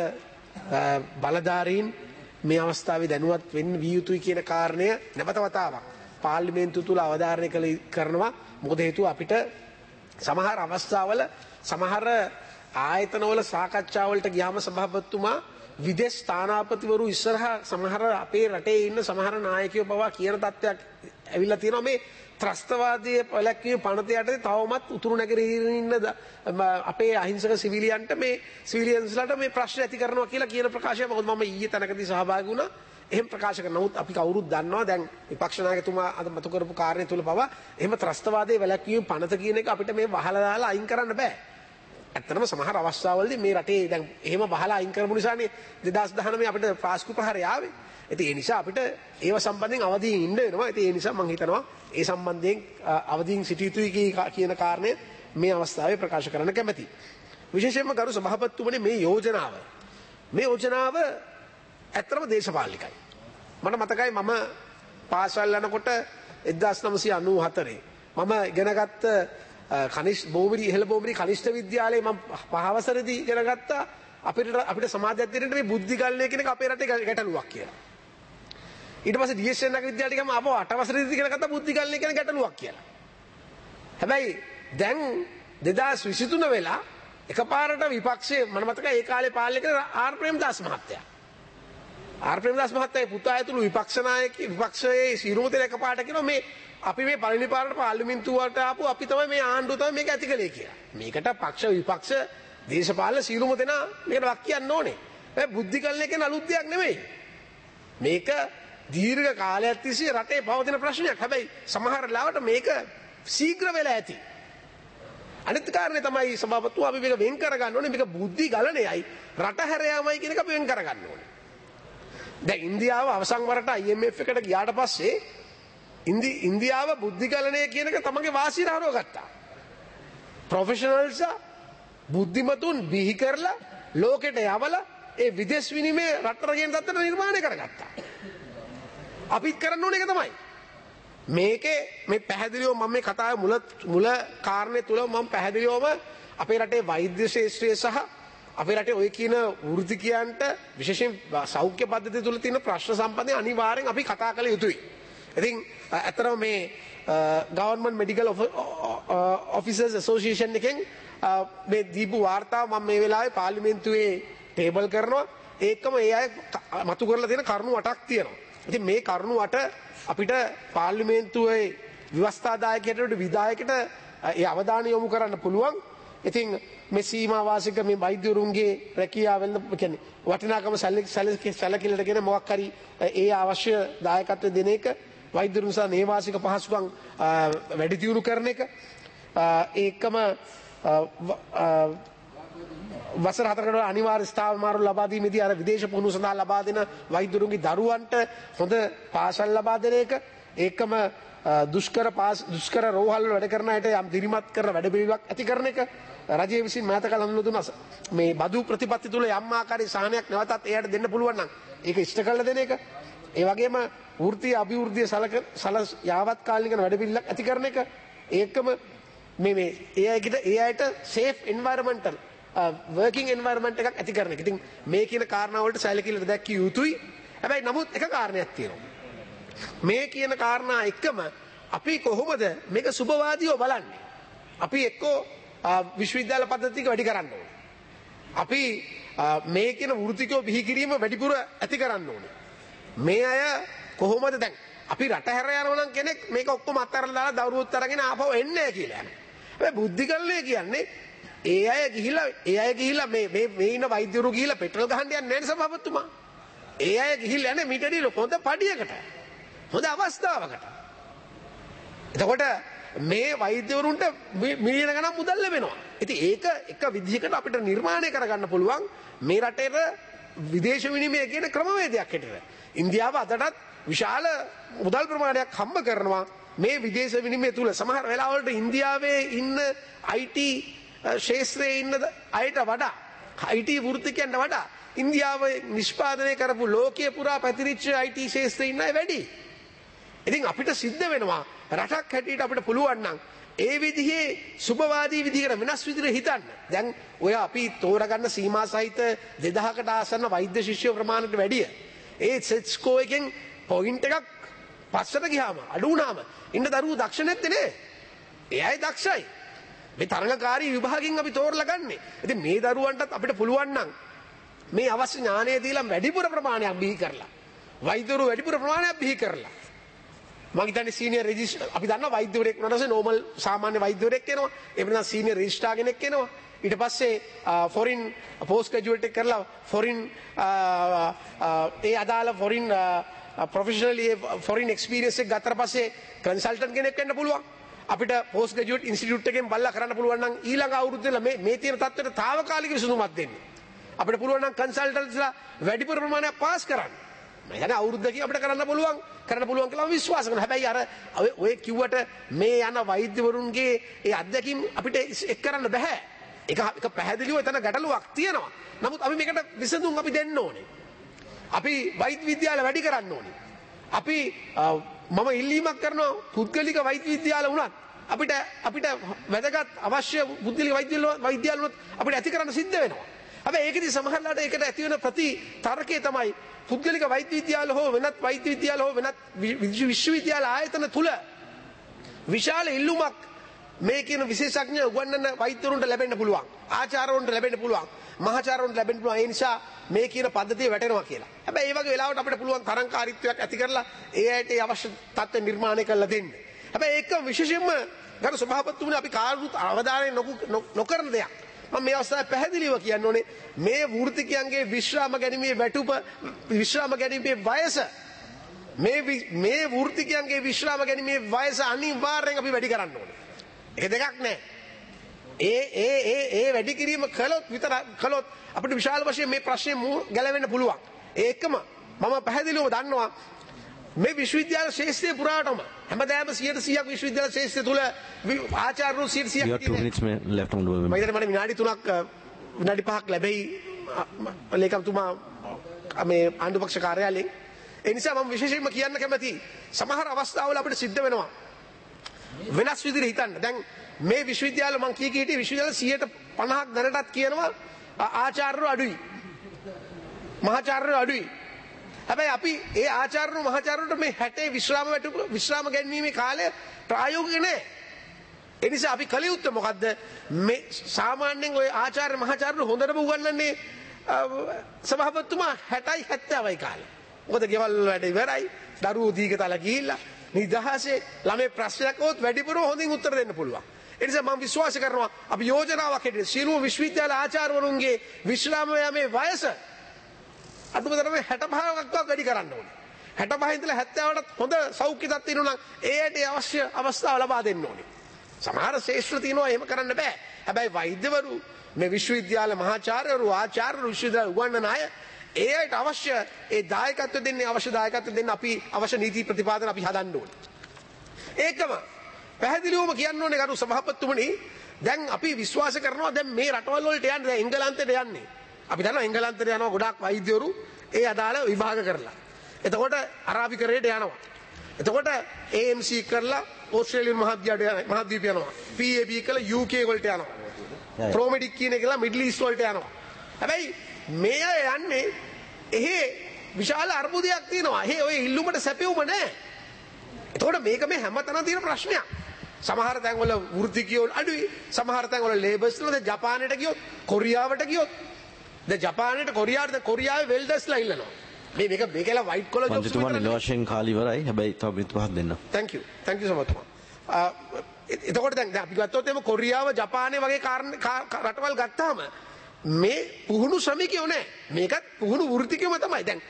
බලධාරීන් මේ අවස්ථාවේ දැනුවත් වෙන්න විය යුතුයි කියන කාරණය නැවත වතාවක් පාර්ලිමේන්තුව තුල අවධාරණය කළ කරනවා. මොකද හේතුව අපිට සමහර අවස්ථාවල සමහර ආයතනවල සාකච්ඡාවලට ගියාම සභාපතිතුමා විදේශ ස්ථානාපතිවරු ඉස්සරහා සමහර අපේ රටේ ඉන්න සමහර නායකයෝ පවා කියන තත්ත්වයක් ඇවිල්ලා තියෙනවා. මේ ත්‍රස්තවාදයේ පැලැක්වීම පනත යටතේ තවමත් උතුරු නැගෙනහිර ඉන්න අපේ අහිංසක සිවිලියන්ට මේ සිවිලියන්ස්ලාට මේ ප්‍රශ්න ඇති කරනවා කියලා කියන ප්‍රකාශය මොකද මම ඊයේ තැනකදී සහභාගී වුණා. එහෙම ප්‍රකාශ කරන නමුත් අපි කවුරුත් දන්නවා දැන් විපක්ෂ නායකතුමා අද මතු කරපු කාර්යය තුල පවා එහෙම ත්‍රස්තවාදයේ වැළැක්වීම පනත කියන එක අපිට මේ වහලා දාලා අයින් කරන්න බෑ. ඇත්තටම සමහර අවස්ථාවලදී මේ රටේ දැන් එහෙම වහලා අයින් කරපු නිසානේ දෙදාස් දහනවය අපිට පාස්කු ප්‍රහාරය ආවේ. ඉතින් ඒ නිසා අපිට ඒව සම්බන්ධයෙන් අවදීන් ඉන්න වෙනවා. ඉතින් ඒ නිසා මම හිතනවා ඒ සම්බන්ධයෙන් අවදීන් සිටිය යුතුයි කියන කාරණය මේ අවස්ථාවේ ප්‍රකාශ කරන්න කැමැතියි. විශේෂයෙන්ම ගරු සභාපතිතුමනි මේ යෝජනාව මේ යෝජනාව ඇත්තටම දේශපාලනිකයි. මට මතකයි මම පාසල් යනකොට එක්දාස් නවසිය අනූ හතරේ මම ඉගෙනගත්ත කනිෂ් බෝමරි ඉහළ බෝමරි කනිෂ්ඨ විද්‍යාලයේ මම පහවසරදී ඉගෙන ගත්තා අපිට අපිට සමාජ අධ්‍යයනයේ මේ බුද්ධිගල්ලේ කියන එක අපේ රටේ ගැටලුවක් කියලා. ඊට පස්සේ ඩී එස් එන් එක විද්‍යාලයට ගියාම අපව අට වසරේදී ඉගෙන ගත්තා බුද්ධිගල්ලේ කියන ගැටලුවක් කියලා. හැබැයි දැන් දෙදාස් විසිතුන වෙලා එකපාරට විපක්ෂයේ මම මතකයි ඒ කාලේ පාලනය කරන ආර් ප්‍රේමදාස මහත්තයා. ආර් ප්‍රේමදාස මහත්තයාගේ පුතා ඇතුළු විපක්ෂ නායක විපක්ෂයේ සිරුමතේ එකපාරට කියනවා මේ අපි මේ පළවෙනි පාරට පාර්ලිමේන්තුවට ආපු අපි තමයි මේ ආණ්ඩුව තමයි මේක ඇති කළේ කියලා. මේකට පක්ෂ විපක්ෂ දේශපාලන සියලුම දෙනා මේකට වක් කියන්න ඕනේ. ඒ බුද්ධිකල්ලේ කියන අලුත් දෙයක් නෙමෙයි. මේක දීර්ඝ කාලයක් තිස්සේ රටේ පවතින ප්‍රශ්නයක්. හැබැයි සමහර ලාවට මේක ශීඝ්‍ර වෙලා ඇති. අනිත් කාරණේ තමයි සභාපතිතුමා අපි මේක වෙන් කරගන්න ඕනේ. මේක බුද්ධි ගලණයයි රට හැර යාමයි කියන එක අපි වෙන් කරගන්න ඕනේ. දැන් ඉන්දියාව අවසන් වරට ආයි එම් එෆ් එකට ගියාට පස්සේ ඉන්දි ඉන්දියාව බුද්ධිගලනය කියන එක තමගේ වාසියට හරව ගත්තා. ප්‍රොෆෙෂනල්ස් බුද්ධිමතුන් බිහි කරලා ලෝකෙට යවලා ඒ විදේශ විනිමය රටට ගෙන තත්ත්වයට නිර්මාණය කරගත්තා. අපිත් කරන්න ඕනේ ඒක තමයි. මේකේ මේ පැහැදිලිව මම මේ කතාවේ මුල මුල කාරණේ තුල මම පැහැදිලිවම අපේ රටේ වෛද්‍ය ශාස්ත්‍රය සහ අපේ රටේ ඔය කියන වෘත්තිකයන්ට විශේෂයෙන් සෞඛ්‍ය පද්ධතිය තුල තියෙන ප්‍රශ්න සම්බන්ධයෙන් අනිවාර්යෙන් අපි කතා කළ යුතුයි. ඉතින් ඇත්තටම මේ ගවර්න්මන්ට් මෙඩිකල් ඔෆිසර්ස් ඇසෝසියේෂන් එකෙන් මේ දීපු වාර්තාව මම මේ වෙලාවේ පාර්ලිමේන්තුවේ ටේබල් කරනවා. ඒකම ඒ අය මතු කරලා තියෙන කරුණු අටක් තියෙනවා. ඉතින් මේ කරුණු අට අපිට පාර්ලිමේන්තුවේ ව්‍යවස්ථාදායකයට විධායකයට ඒ අවධානය යොමු කරන්න පුළුවන්. ඉතින් මේ සීමා වාසික මේ වෛද්‍යවරුන්ගේ රැකියාවෙන් කියන්නේ වටිනාකම සැලකිල්ලටගෙන මොකක් හරි ඒ අවශ්‍ය දායකත්වය දෙන එක වෛද්‍යවරුන් සහ නේවාසික පහසුකම් වැඩි දියුණු කරන එක ඒකම වසර හතරකට අනිවාර්ය ස්ථාවර මාරු ලබා දීමේදී අර විදේශ පුහුණුව සඳහා ලබා දෙන වෛද්‍යවරුන්ගේ දරුවන්ට හොඳ පාසල් ලබා දෙන එක ඒකම දුෂ්කර පාස් දුෂ්කර රෝහල් වල වැඩ කරන අයට යම් දිරිමත් කරන වැඩ පිළිවෙලක් ඇති කරන එක රජයේ විසින් මෑත කාල හඳුන්වලා දුන්නා මේ බදු ප්‍රතිපත්ති තුල යම් ආකාරයේ සහනයක් නැවතත් එයාට දෙන්න පුළුවන් නම් ඒක ඉෂ්ට කරලා දෙන එක ඒ වගේම වෘත්තීය අභිවෘද්ධිය සලක සල යාවත් කාලික වැඩ පිළිවෙලක් ඇති කරන එක ඒකම මේ මේ ඒ අයට ඒ අයට සේෆ් එන්වයරන්මන්ටල් වර්කින් එන්වයරන්මන්ට් එකක් ඇති කරන එක. ඉතින් මේ කියන කාරණා වලට සැලකිලිට දැක්කිය යුතුයි. හැබැයි නමුත් එක කාරණයක් තියෙනවා. මේ කියන කාරණා එක්කම අපි කොහොමද මේක සුබවාදීව බලන්නේ? අපි එක්කෝ විශ්වවිද්‍යාල පද්ධතියක වැඩි කරන්න ඕනේ. අපි මේ කියන වෘත්තිකෝ බිහි කිරීම වැඩිපුර ඇති කරන්න ඕනේ. මේ අය කොහොමද දැන් අපි රට හැර යනවා නම් කෙනෙක් මේක ඔක්කොම අත්හැරලා දාලා දවුරුත් අරගෙන ආපහු එන්නේ නැහැ කියලා යනවා. හැබැයි බුද්ධිකල්ලේ කියන්නේ ඒ අය ගිහිලා ඒ අය ගිහිලා මේ මේ මේ ඉන්න වෛද්‍යවරු ගිහිලා පෙට්‍රල් ගහන්න යන්නේ නැහැ නේ සභාපතිතුමා. ඒ අය ගිහිල්ලා යන්නේ මීටරේ හොඳ පඩියකට. හොඳ අවස්ථාවකට. එතකොට මේ වෛද්‍යවරුන්ට මිලියන ගණන් මුදල් ලැබෙනවා. ඉතින් ඒක එක විදිහකට අපිට නිර්මාණය කරගන්න පුළුවන් මේ රටේ විදේශ විනිමය කියන ක්‍රමවේදයක් හැටියට. ඉන්දියාව අදටත් විශාල මුදල් ප්‍රමාණයක් හම්බ කරනවා මේ විදේශ විනිමය තුල. සමහර වෙලාවලට ඉන්දියාවේ ඉන්න අයි ටී ශාස්ත්‍රයේ ඉන්න අයට වඩා අයි ටී වෘත්තිකයන්ට වඩා ඉන්දියාවේ නිෂ්පාදනය කරපු ලෝකයේ පුරා පැතිරිච්ච අයි ටී ශාස්ත්‍රයේ ඉන්න අය වැඩි. ඉතින් අපිට සිද්ධ වෙනවා රටක් හැටියට අපිට පුළුවන් නම් ඒ විදිහේ සුබවාදී විදිහකට වෙනස් විදිහට හිතන්න. දැන් ඔය අපි තෝරගන්න සීමා සහිත දෙදහසකට ආසන්න වෛද්‍ය ශිෂ්‍ය ප්‍රමාණයට වැඩිය ඒ සෙට් ස්කෝ එකෙන් පොයින්ට් එකක් පස්සට ගියාම අඩු වුණාම ඉන්න දරුවෝ දක්ෂ නැත්තේ නේ. ඒ අය දක්ෂයි. මේ තරඟකාරී විභාගයෙන් අපි තෝරලා ගන්නෙ. ඉතින් මේ දරුවන්ටත් අපිට පුළුවන් නම් මේ අවශ්‍ය ඥානය දීලා වැඩිපුර ප්‍රමාණයක් බිහි කරලා වෛද්‍යවරු වැඩිපුර ප්‍රමාණයක් බිහි කරලා මම හිතන්නේ සීනියර් රෙජිස්ටර් අපි දන්නවා වෛද්‍යවරයෙක් වුණාට නෝමල් සාමාන්‍ය වෛද්‍යවරයෙක් වෙනවා. එහෙම නැත්නම් සීනියර් රෙජිස්ට්‍රාර් කෙනෙක් වෙනවා. ඊට පස්සේ ෆොරින් පෝස්ට් ග්‍රැජුවේට් එක කරලා ෆොරින් ඒ අදාළ ෆොරින් ප්‍රොෆෙෂනලි ෆොරින් එක්ස්පීරියන්ස් එක ගත්තට පස්සේ කන්සල්ටන්ට් කෙනෙක් වෙන්න පුළුවන්. අපිට පෝස්ට් ග්‍රැජුවේට් ඉන්ස්ටිටියුට් එකෙන් බලලා කරන්න පුළුවන් නම් ඊළඟ අවුරුද්දේ මේ මේ තියෙන තත්ත්වයට తాවකාලික විසඳුමක් දෙන්න. අපිට පුළුවන් නම් කන්සල්ටන්ට්ස්ලා වැඩිපුර ප්‍රමාණයක් පාස් කරන්න. මම කියන්නේ අවුරුද්දකින් අපිට කරන්න පුළුවන් කරන්න පුළුවන් කියලා මම විශ්වාස කරනවා. හැබැයි අර ඔය කිව්වට මේ යන වෛද්‍යවරුන්ගේ ඒ අත්දැකීම් අපිට එක් කරන්න බෑ. ඒක එක පැහැදිලිව එතන ගැටලුවක් තියෙනවා. නමුත් අපි මේකට විසඳුම් අපි දෙන්න ඕනේ. අපි වෛද්‍ය විද්‍යාල වැඩි කරන්න ඕනේ. අපි මම ඉල්ලීමක් කරනවා පුද්ගලික වෛද්‍ය විද්‍යාල වුණත් අපිට අපිට වැදගත් අවශ්‍ය බුද්ධිලික වෛද්‍ය වෛද්‍යාලවලුත් අපිට ඇති කරන්න සිද්ධ වෙනවා. හැබැයි ඒකදී සමහරලාට ඒකට ඇති වෙන ප්‍රති තර්කය තමයි පුද්ගලික වෛද්‍ය විද්‍යාල හෝ වෙනත් වෛද්‍ය විද්‍යාල හෝ වෙනත් විශ්වවිද්‍යාල ආයතන තුල විශාල ඉල්ලුමක් මේ කියන විශේෂඥ උගන්වන වෛද්‍යවරුන්ට ලැබෙන්න පුළුවන්. ආචාර්යවරුන්ට ලැබෙන්න පුළුවන්. මහාචාර්යවරුන්ට ලැබෙන්න පුළුවන්. ඒ නිසා මේ කියන පද්ධතිය වැටෙනවා කියලා. හැබැයි ඒ වගේ වෙලාවට අපිට පුළුවන් තරංකාරීත්වයක් ඇති කරලා ඒ ඇයට අවශ්‍ය තත්ත්ව නිර්මාණය කරලා දෙන්න. හැබැයි ඒක විශේෂයෙන්ම ගරු සභාපතිතුමනි අපි කාරුත් අවධානය නොකරන දෙයක්. මම මේ අවස්ථාවේ පැහැදිලිව කියන්න ඕනේ මේ වෘත්තිකයන්ගේ විශ්‍රාම ගැනීමේ වැටුප විශ්‍රාම ගැනීමේ වයස මේ මේ වෘත්තිකයන්ගේ විශ්‍රාම ගැනීමේ වයස අනිවාර්යෙන් අපි වැඩි කරන්න ඕනේ. ඒක දෙකක් නෑ. ඒ ඒ ඒ ඒ වැඩි කිරීම කළොත් විතර කළොත් අපිට විශාල වශයෙන් මේ ප්‍රශ්නේ ගැලවෙන්න පුළුවන්. ඒකම මම පැහැදිලිවම දන්නවා මේ විශ්වවිද්‍යාල ශාස්ත්‍රයේ පුරාටම හැමදාම සියයට සියයක් විශ්වවිද්‍යාල ශාස්ත්‍රය තුල ආචාර්යවරු සියයට සියයක් තියෙනවා. මම හිතන්නේ මට විනාඩි තුනක් විනාඩි පහක් ලැබෙයි ලේකම්තුමා මේ ආණ්ඩුපක්ෂ කාර්යාලයෙන්. ඒ නිසා මම විශේෂයෙන්ම කියන්න කැමතියි සමහර අවස්ථාවල අපිට සිද්ධ වෙනවා වෙනස් විදිහට හිතන්න. දැන් මේ විශ්වවිද්‍යාල මම කී කී හිටියේ විශ්වවිද්‍යාල සියයට පනහක් දැනටත් කියනවා ආචාර්යවරු අඩුයි. මහාචාර්යවරු අඩුයි. හැබැයි අපි ඒ ආචාර්යවරු මහාචාර්යවරුන්ට මේ හැටේ විශ්‍රාම වැටුප විශ්‍රාම ගැනීමේ කාලය ප්‍රායෝගික නෑ. ඒ නිසා අපි කළ යුත්තේ මොකද්ද? මේ සාමාන්‍යයෙන් ওই ආචාර්ය මහාචාර්යවරු හොඳටම උගන්වන්නේ සභාපතිතුමා හැටයි හැත්තෑවයි කාලේ. මොකද ගෙවල් වැඩ ඉවරයි, දරුවෝ දීගතල ගිහිල්ලා නිදහසේ ළමයි ප්‍රශ්නයක් වොත් වැඩිපුරම හොඳින් උත්තර දෙන්න පුළුවන්. ඒ නිසා මම විශ්වාස කරනවා අපි යෝජනාවක් හැටියට සියලුම විශ්වවිද්‍යාල ආචාර්යවරුන්ගේ විශ්‍රාම යාමේ වයස අදුම තරමේ හැට පහක්වත් වැඩි කරන්න ඕනේ. හැට පහ ඉඳලා හැත්තෑවටත් හොඳ සෞඛ්‍ය තත්ත්වයක් තියෙනවා නම් ඒයට අවශ්‍ය අවස්ථාව ලබා දෙන්න ඕනේ. සමහර ශාස්ත්‍ර තියෙනවා එහෙම කරන්න බෑ. හැබැයි වෛද්‍යවරු මේ විශ්වවිද්‍යාල මහාචාර්යවරු ආචාර්යවරු විශ්වවිද්‍යාල උගන්වන අය ඒ අයට අවශ්‍ය ඒ දායකත්ව දෙන්නේ අවශ්‍ය දායකත්ව දෙන්න අපි අවශ්‍ය නීති ප්‍රතිපාදන අපි හදන්න ඕනේ. ඒකම පැහැදිලිවම කියන්න ඕනේ ගරු සභාපතිතුමනි දැන් අපි විශ්වාස කරනවා දැන් මේ රටවල් වලට යන්නේ දැන් එංගලන්තයට යන්නේ. අපි දන්නවා එංගලන්තයට යනවා ගොඩාක් වෛද්‍යවරු ඒ අදාළ විභාග කරලා. එතකොට අරාබිකරයට යනවා. එතකොට A M C කරලා ඕස්ට්‍රේලියානු මහද්වීපයට මහද්වීප යනවා. P A B කරලා U K වලට යනවා. ප්‍රොමෙඩික් කියන එක කියලා මිඩල් ඊස්ට් වලට යනවා. හැබැයි මේ අය යන්නේ එහෙ විශාල අර්බුදයක් තියෙනවා. එහෙ ඔය ඉල්ලුමට සැපෙවුම නැහැ. එතකොට මේක මේ හැමතැනම තියෙන ප්‍රශ්නයක්. සමහර තැන්වල වෘත්තිකයෝ අඩුයි. සමහර තැන්වල ලේබර්ස් වල දැන් ජපානයට ගියොත් කොරියාවට ගියොත් දැන් ජපානයට කොරියාවට දැන් කොරියාවේ වෙල්ඩර්ස්ලා ඉල්ලනවා. මේ මේක මේකලා වයිට් කොලර් ජොබ්ස් මන්ත්‍රීතුමා නිලවශයෙන් කාලි ඉවරයි. හැබැයි තව මිනිත්තු පහක් දෙන්න. thank you thank you so much. එතකොට දැන් අපි ගත්තොත් එimhe කොරියාව ජපානය වගේ රටවල් ගත්තාම මේ පුහුණු ශ්‍රමිකයෝ නෑ. මේකත් පුහුණු වෘත්තිකයෝම තමයි. දැන්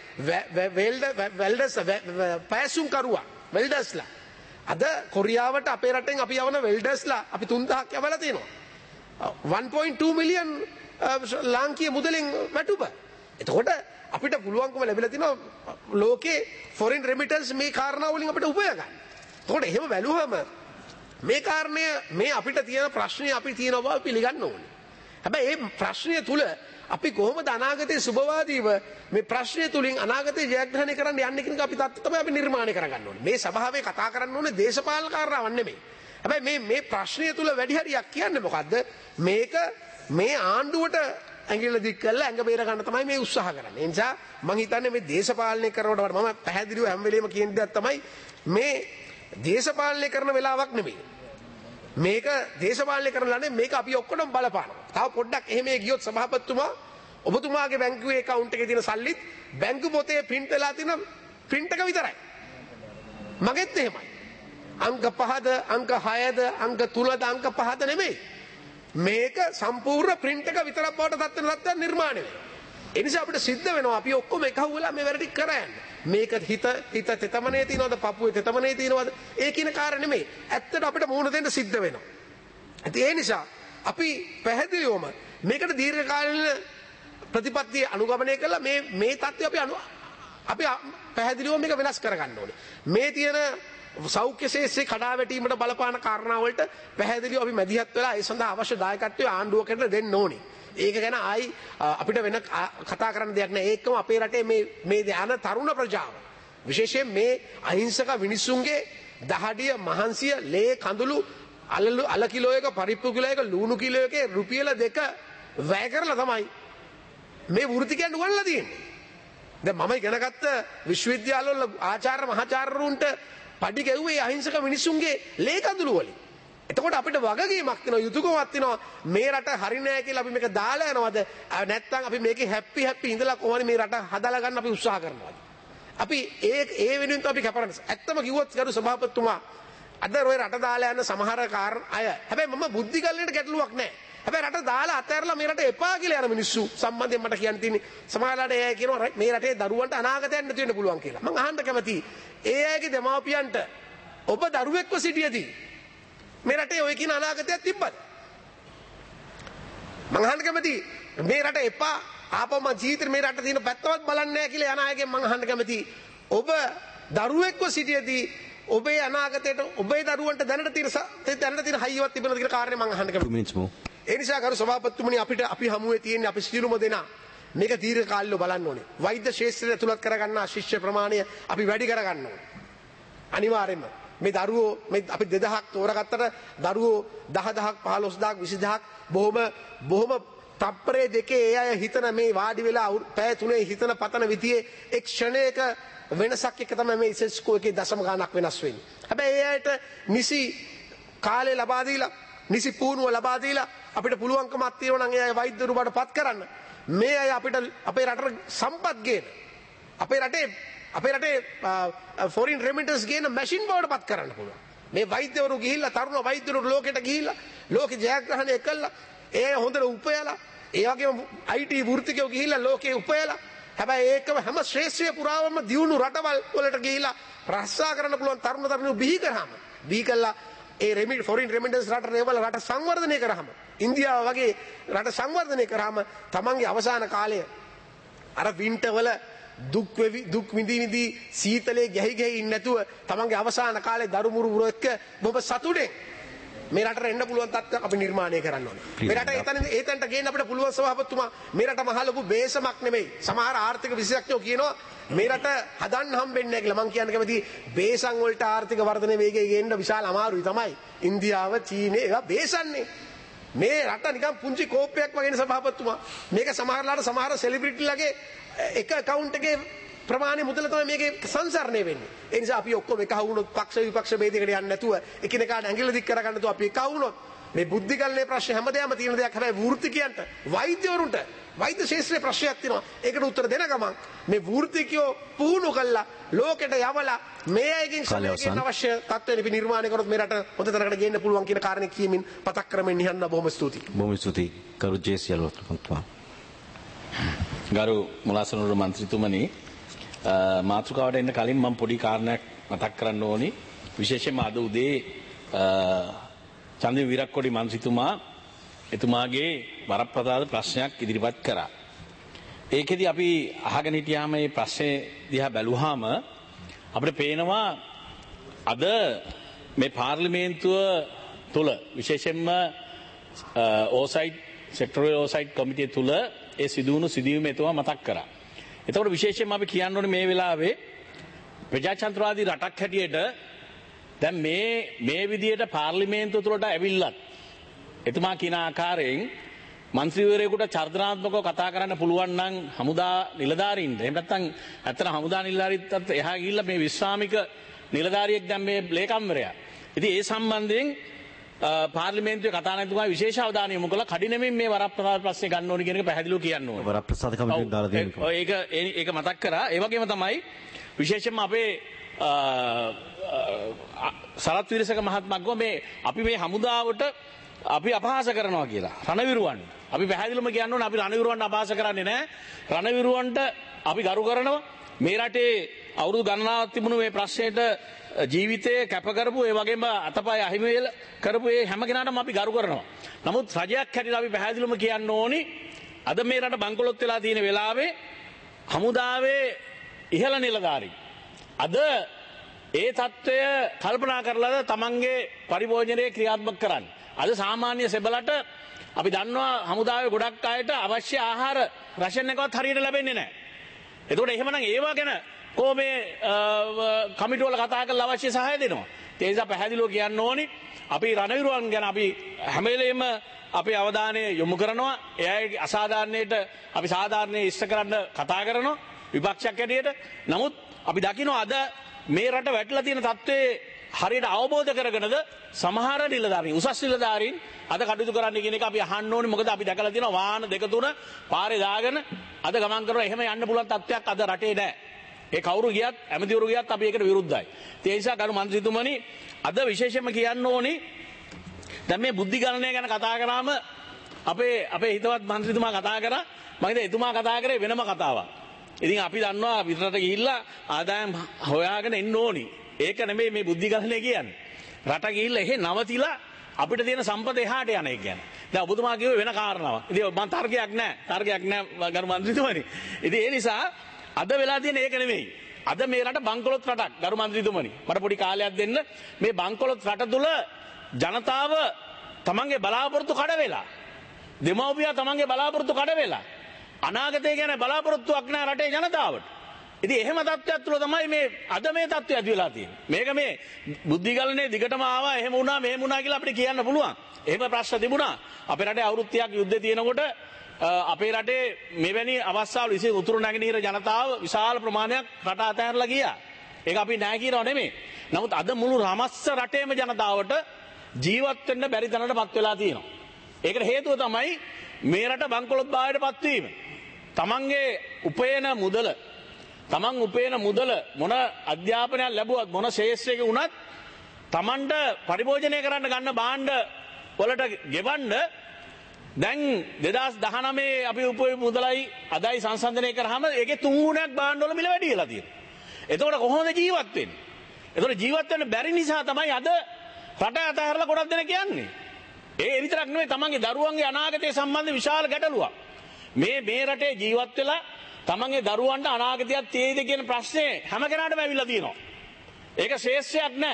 වෙල්ඩර්ස් පැසුම් කරුවා වෙල්ඩර්ස්ලා අද කොරියාවට අපේ රටෙන් අපි යවන වෙල්ඩර්ස්ලා අපි තුන් දහසක් යවලා තියෙනවා. one point two million ලාංකීය මුදලින් වැටුප. එතකොට අපිට පුළුවන්කම ලැබිලා තිනවා ලෝකේ ෆොරින් රෙමිටන්ස් මේ කාරණා වලින් අපිට උපයෝග ගන්න. එතකොට එහෙම බැලුවම මේ කාරණය මේ අපිට තියෙන ප්‍රශ්නේ අපි තියෙන බව පිළිගන්න ඕනේ. හැබැයි මේ ප්‍රශ්නය තුල අපි කොහොමද අනාගතයේ සුබවාදීව මේ ප්‍රශ්නය තුලින් අනාගතයේ ජයග්‍රහණය කරන්න යන්නේ කියන එක අපි තත්ත්ව තමයි අපි නිර්මාණය කරගන්න ඕනේ. මේ සභාවේ කතා කරන්න ඕනේ දේශපාලන කාරණාවක් නෙමෙයි. හැබැයි මේ මේ ප්‍රශ්නය තුල වැඩි හරියක් කියන්නේ මොකද්ද? මේක මේ ආණ්ඩුවට ඇඟිල්ල දික් කරලා ඇඟ බේර ගන්න තමයි මේ උත්සාහ කරන්නේ. ඒ නිසා මම හිතන්නේ මේ දේශපාලනය කරනකොට මම පැහැදිලිව හැම වෙලේම කියන දේ තමයි මේ දේශපාලනය කරන වෙලාවක් නෙමෙයි. මේක දේශපාලනය කරනලානේ මේක අපි ඔක්කොම බලපානවා. තව පොඩ්ඩක් එහෙම ගියොත් සභාපතිතුමා ඔබතුමාගේ බැංකුවේ account එකේ තියෙන සල්ලිත් බැංකු පොතේ print වෙලා තියෙන print එක විතරයි. මගෙත් එහෙමයි. අංක පහද අංක හයද අංක තුනද අංක පහද නෙමෙයි. මේක සම්පූර්ණ print එක විතරක් බවට පත් වෙන තත්ත්වයක් නිර්මාණය වෙනවා. ඒ නිසා අපිට සිද්ධ වෙනවා අපි ඔක්කොම එකහුව වෙලා මේ වැඩ ටික කරා යන්න. මේක හිත හිත තෙතමනේ තියනවද පපුවේ තෙතමනේ තියනවද ඒ කියන කාරණේ නෙමෙයි. ඇත්තට අපිට මුහුණ දෙන්න සිද්ධ වෙනවා. ඒ නිසා අපි පැහැදිලිවම මේකට දීර්ඝකාලීන ප්‍රතිපත්තිය අනුගමනය කළා මේ මේ தත්ත්වය අපි අනු අපි පැහැදිලිවම මේක වෙනස් කරගන්න ඕනේ. මේ තියෙන සෞඛ්‍ය ශාස්ත්‍රයේ කඩා වැටීමට බලපාන කාරණා වලට පැහැදිලිව අපි මැදිහත් වෙලා ඒ සඳහා අවශ්‍ය දායකත්වය ආණ්ඩුවකට දෙන්න ඕනේ. ඒක ගැන ආයි අපිට වෙන කතා කරන්න දෙයක් නැහැ. ඒකම අපේ රටේ මේ මේ ධාන තරුණ ප්‍රජාව විශේෂයෙන් මේ අහිංසක මිනිසුන්ගේ දහඩිය මහන්සිය ලේ කඳුළු අලලු අල කිලෝ එක පරිප්පු කිලෝ එක ලුණු කිලෝ එකේ රුපියල දෙක වැය කරලා තමයි මේ වෘත්තිකයන් උගන්ලා තියෙන්නේ. දැන් මම ඉගෙන ගත්ත විශ්වවිද්‍යාලවල ආචාර්ය මහාචාර්යරුන්ට පඩි ගැව්වේ අහිංසක මිනිසුන්ගේ ලේකඳුළු වලින්. එතකොට අපිට වගකීමක් තියෙනවා යුතුයකමක් තියෙනවා මේ රට හරි නෑ කියලා අපි මේක දාලා යනවද නැත්නම් අපි මේකේ හැප්පි හැප්පි ඉඳලා කොහොමද මේ රට හදලා ගන්න අපි උත්සාහ කරනවද? අපි ඒ ඒ වෙනුවෙන් අපි කැපරන. ඇත්තම කිව්වොත් ගරු සභාපතිතුමා අද ඔය රට දාලා යන සමහර කාරණ අය හැබැයි මම බුද්ධිගල්ලේට ගැටලුවක් නෑ. හැබැයි රට දාලා අතහැරලා මේ රට එපා කියලා යන මිනිස්සු සම්බන්ධයෙන් මට කියන්න තියෙන්නේ සමහරලාට ඒ කියනවා මේ රටේ දරුවන්ට අනාගතයක් නැති වෙන්න පුළුවන් කියලා. මම අහන්න කැමතියි. ඒ අයගේ දෙමාපියන්ට ඔබ දරුවෙක්ව සිටියදී මේ රටේ ඔය කියන අනාගතයක් තිබ්බද? මං අහන්න කැමතියි. මේ රට එපා ආපහු මං ජීවිතේ මේ රට තියෙන පැත්තවත් බලන්නේ නැහැ කියලා යන අයගෙන් මං අහන්න කැමතියි. ඔබ දරුවෙක්ව සිටියදී ඔබේ අනාගතයට ඔබේ දරුවන්ට දැනට තියෙන දැනට තියෙන හයියවත් තිබෙනවද කියලා කාරණේ මං අහන්න කැමතියි. ඒ නිසා කරු සභාපතිතුමනි අපිට අපි හමුවේ තියෙන්නේ අපි සියලුම දෙනා මේක දීර්ඝ කාලීනව බලන්න ඕනේ. වෛද්‍ය ශාස්ත්‍රය තුලත් කරගන්න ශිෂ්‍ය ප්‍රමාණය අපි වැඩි කරගන්න ඕනේ. අනිවාර්යයෙන්ම මේ දරුවෝ මේ අපි දෙදහක් තෝරගත්තට දරුවෝ දහදහක් පහළොස් දහක් විසි දහක් බොහොම බොහොම තප්පරේ දෙකේ ඒ අය හිතන මේ වාඩි වෙලා පැය තුනේ හිතන පතන විදියේ එක් ක්ෂණයක වෙනසක් එක තමයි මේ ඉසෙස්කෝ එකේ දශම ගණනක් වෙනස් වෙන්නේ. හැබැයි ඒ අයට නිසි කාලය ලබා දීලා නිසි පුහුණුව ලබා දීලා අපිට පුළුවන්කමක් තියෙනවා නම් ඒ අය වෛද්‍යවරු බවට පත් කරන්න. මේ අය අපිට අපේ රටට සම්පත් ගේන අපේ රටේ අපේ රටේ ෆොරින් රෙමිටන්ස් ගේන මැෂින් බවට පත් කරන්න පුළුවන්. මේ වෛද්‍යවරු ගිහිල්ලා තරුණ වෛද්‍යවරු ලෝකෙට ගිහිල්ලා ලෝක ජයග්‍රහණය කළා. ඒ හොඳට උපයලා ඒ වගේම I T වෘත්තිකයෝ ගිහිල්ලා ලෝකේ උපයලා හැබැයි ඒකම හැම ශ්‍රේෂ්ඨ පුරාවම දියුණු රටවල් වලට ගිහිල්ලා රස්සා කරන්න පුළුවන් තරුණ තරුණියෝ බිහි කරාම බිහි කළා ඒ රෙමිට ෆොරින් රෙමිටන්ස් රට රේවල රට සංවර්ධනය කරාම ඉන්දියාව වගේ රට සංවර්ධනය කරාම තමන්ගේ අවසාන කාලය අර වින්ටර් වල දුක් වෙවි දුක් විඳි විඳි සීතලේ ගැහි ගැහි ඉන්නේ නැතුව තමන්ගේ අවසාන කාලේ දරුමුරු එක්ක බොහොම සතුටෙන් මේ රටට එන්න පුළුවන් තත්ත්වයක් අපි නිර්මාණය කරන්න ඕනේ. මේ රට එතන එතනට ගේන්න අපිට පුළුවන් සභාපතිතුමා මේ රට මහ ලොකු බේසමක් නෙමෙයි. සමහර ආර්ථික විශේෂඥයෝ කියනවා මේ රට හදන්න හම්බෙන්නේ නැහැ කියලා. මං කියන්න කැමතියි බේසම් වලට ආර්ථික වර්ධනය වේගය ගේන්න විශාල අමාරුයි තමයි. ඉන්දියාව, චීනය ඒවා බේසන්නේ. මේ රට නිකන් පුංචි කෝපයක් වගේ නේ සභාපතිතුමා. මේක සමහරලාට සමහර සෙලිබ්‍රිටිලගේ එක account එකේ ප්‍රමාණය මුදල තමයි මේකේ සංසරණය වෙන්නේ. ඒ නිසා අපි ඔක්කොම එකහ වුණොත් පක්ෂ විපක්ෂ ભેදයකට යන්නේ නැතුව එකිනෙකාට ඇඟිල්ල දික් කරගන්න නැතුව අපි එකහ වුණොත් මේ බුද්ධිගල්ලේ ප්‍රශ්නේ හැමදේම තියෙන දෙයක්. හැබැයි වෘත්තිකයන්ට වෛද්‍යවරුන්ට වෛද්‍ය ශාස්ත්‍රයේ ප්‍රශ්නයක් තියෙනවා. ඒකට උත්තර දෙන ගමන් මේ වෘත්තිකයෝ පුහුණු කළා ලෝකෙට යවලා මේ අයගෙන් සමගින් අවශ්‍ය තත්ත්වෙ අපි නිර්මාණය කරොත් මේ රට හොඳ තැනකට ගේන්න පුළුවන් කියන කාරණේ කියමින් පතක් කරමින් නිහන්න බොහොම ස්තුතියි. බොහොම ස්තුතියි. කරු ජේසියලවත් තුමා. ගරු මුලාසනරුව මන්ත්‍රීතුමනි මාතෘකාවට එන්න කලින් මම පොඩි කාරණයක් මතක් කරන්න ඕනි. විශේෂයෙන්ම අද උදේ චන්දිම විරක්කොඩි මන්ත්‍රීතුමා එතුමාගේ වරප්‍රසාද ප්‍රශ්නයක් ඉදිරිපත් කරා. ඒකෙදි අපි අහගෙන හිටියාම මේ ප්‍රශ්නේ දිහා බැලුවාම අපිට පේනවා අද මේ පාර්ලිමේන්තුව තුල විශේෂයෙන්ම ඕසයිට් සෙක්ටරල් ඕසයිට් කමිටිය තුල ඒ සිදුවුණු සිදුවීම් එතුමා මතක් කරා. එතකොට විශේෂයෙන්ම අපි කියන්න ඕනේ මේ වෙලාවේ ප්‍රජාතන්ත්‍රවාදී රටක් හැටියට දැන් මේ මේ විදියට පාර්ලිමේන්තුව තුළට ඇවිල්ලත් එතුමා කියන ආකාරයෙන් මන්ත්‍රීවරයෙකුට චර්දනාත්මකව කතා කරන්න පුළුවන් නම් හමුදා නිලධාරීන්ට එහෙම නැත්නම් ඇත්තට හමුදා නිලධාරීන්ටත් එහා ගිහිල්ලා මේ විශ්‍රාමික නිලධාරියෙක් දැන් මේ ලේකම්වරයා. ඉතින් ඒ සම්බන්ධයෙන් පාර්ලිමේන්තුවේ කතා නැතුමයි විශේෂ අවධානය යොමු කළා කඩිනමින් මේ වරප්‍රසාද ප්‍රශ්නේ ගන්න ඕනි කියන එක පැහැදිලිව කියන්න ඕනේ. වරප්‍රසාද කමිටුවෙන් දාලා දෙන්න. ඔය ඒක ඒක මතක් කරා. ඒ වගේම තමයි විශේෂයෙන්ම අපේ සරත් විරසක මහත්මයා ගෝ මේ අපි මේ හමුදාවට අපි අපහාස කරනවා කියලා. රණවිරුවන්. අපි පැහැදිලිවම කියන්න ඕනේ අපි රණවිරුවන්ට අපහාස කරන්නේ නැහැ. රණවිරුවන්ට අපි ගරු කරනවා. මේ රටේ අවුරුදු ගණනාවක් තිබුණු මේ ප්‍රශ්නයට ජීවිතය කැප කරපු ඒ වගේම අතපය අහිමි කරපු ඒ හැම කෙනාටම අපි ගරු කරනවා. නමුත් රජයක් හැටියට අපි පැහැදිලිවම කියන්න ඕනි අද මේ රට බංකොලොත් වෙලා තියෙන වෙලාවේ හමුදාවේ ඉහළ නිලධාරීන් අද ඒ තත්ත්වය කල්පනා කරලාද තමන්ගේ පරිභෝජනයේ ක්‍රියාත්මක කරන්නේ. අද සාමාන්‍ය සෙබලට අපි දන්නවා හමුදාවේ ගොඩක් අයට අවශ්‍ය ආහාර රෂන් එකවත් හරියට ලැබෙන්නේ නැහැ. එතකොට එහෙමනම් ඒවා ගැන කොහොම මේ කමිටුවල කතා කරලා අවශ්‍ය සහාය දෙනවා. ඒ නිසා පැහැදිලිව කියන්න ඕනි අපි රණවිරුවන් ගැන අපි හැම වෙලේම අපේ අවධානය යොමු කරනවා. එයාගේ අසාධාරණයට අපි සාධාරණේ ඉෂ්ට කරන්න කතා කරනවා විපක්ෂයක් හැටියට. නමුත් අපි දකිනවා අද මේ රට වැටලා තියෙන තත්ත්වයේ හරියට අවබෝධ කරගෙනද සමහර නිලධාරීන් උසස් නිලධාරීන් අද කටයුතු කරන්න කියන එක අපි අහන්න ඕනේ. මොකද අපි දැකලා තියෙනවා වාහන දෙක තුන පාරේ දාගෙන අද ගමන් කරනවා. එහෙම යන්න පුළුවන් තත්ත්වයක් අද රටේ නැහැ. ඒ කවුරු ගියත් ඇමතිවරු ගියත් අපි ඒකට විරුද්ධයි. ඒ නිසා ගරු මන්ත්‍රීතුමනි අද විශේෂයෙන්ම කියන්න ඕනේ දැන් මේ බුද්ධි ගණනය ගැන කතා කරාම අපේ අපේ හිතවත් මන්ත්‍රීතුමා කතා කරා. මම හිතුවා එතුමා කතා කරේ වෙනම කතාවක්. ඉතින් අපි දන්නවා පිටරට ගිහිල්ලා ආදායම් හොයාගෙන එන්න ඕනි. ඒක නෙමෙයි මේ බුද්ධි ගණනය කියන්නේ. රට ගිහිල්ලා එහෙ නවතිලා අපිට තියෙන සම්පත එහාට යන එක කියන්නේ. දැන් ඔබතුමා කිව්වේ වෙන කාරණාවක්. ඉතින් මම තර්කයක් නැහැ. තර්කයක් නැහැ ගරු මන්ත්‍රීතුමනි. ඉතින් ඒ නිසා අද වෙලා තියෙන ඒක නෙමෙයි. අද මේ රට බංකොලොත් රටක් ගරු මන්ත්‍රීතුමනි. මට පොඩි කාලයක් දෙන්න. මේ බංකොලොත් රට තුල ජනතාව තමන්ගේ බලාපොරොත්තු කඩ වෙලා. දෙමව්පියා තමන්ගේ බලාපොරොත්තු කඩ වෙලා. අනාගතය ගැන බලාපොරොත්තුවක් නැහැ රටේ ජනතාවට. ඉතින් එහෙම තත්ත්වයක් තුළ තමයි මේ අද මේ තත්ත්වය ඇති වෙලා තියෙන්නේ. මේක මේ බුද්ධි ගලනේ දිගටම ආවා එහෙම වුණා මෙහෙම වුණා කියලා අපිට කියන්න පුළුවන්. එහෙම ප්‍රශ්න තිබුණා. අපේ රටේ අවුරුදු තිහක් යුද්ධය තියෙනකොට අපේ රටේ මෙවැනි අවස්ථාවල විශේෂ උතුරු නැගෙනහිර ජනතාව විශාල ප්‍රමාණයක් රට අතහැරලා ගියා. ඒක අපි නෑ කියනව නෙමෙයි. නමුත් අද මුළු රමස්ස රටේම ජනතාවට ජීවත් වෙන්න බැරි තැනටපත් වෙලා තියෙනවා. ඒකට හේතුව තමයි මේ රට බංකොලොත් භාවයටපත් වීම. තමන්ගේ උපයන මුදල තමන් උපයන මුදල මොන අධ්‍යාපනයක් ලැබුවත් මොන ශේෂ්ත්‍රයක වුණත් තමන්ට පරිභෝජනය කරන්න ගන්න භාණ්ඩ වලට ගෙවන්න දැන් දෙදහස් දහනවය අපි උපයන මුදලයි අදයි සංසන්දනය කරාම ඒකේ තුන් ගුණයක් භාණ්ඩ වල මිල වැඩි වෙලා තියෙනවා. එතකොට කොහොමද ජීවත් වෙන්නේ? එතකොට ජීවත් වෙන්න බැරි නිසා තමයි අද රට අතහැරලා ගොඩක් දෙනෙක් යන්නේ. ඒ විතරක් නෙවෙයි තමන්ගේ දරුවන්ගේ අනාගතය සම්බන්ධ විශාල ගැටලුවක්. මේ මේ රටේ ජීවත් වෙලා තමන්ගේ දරුවන්ට අනාගතයක් තියෙයිද කියන ප්‍රශ්නේ හැම කෙනාටම ඇවිල්ලා තියෙනවා. ඒක ශේෂ්ත්‍රයක් නෑ.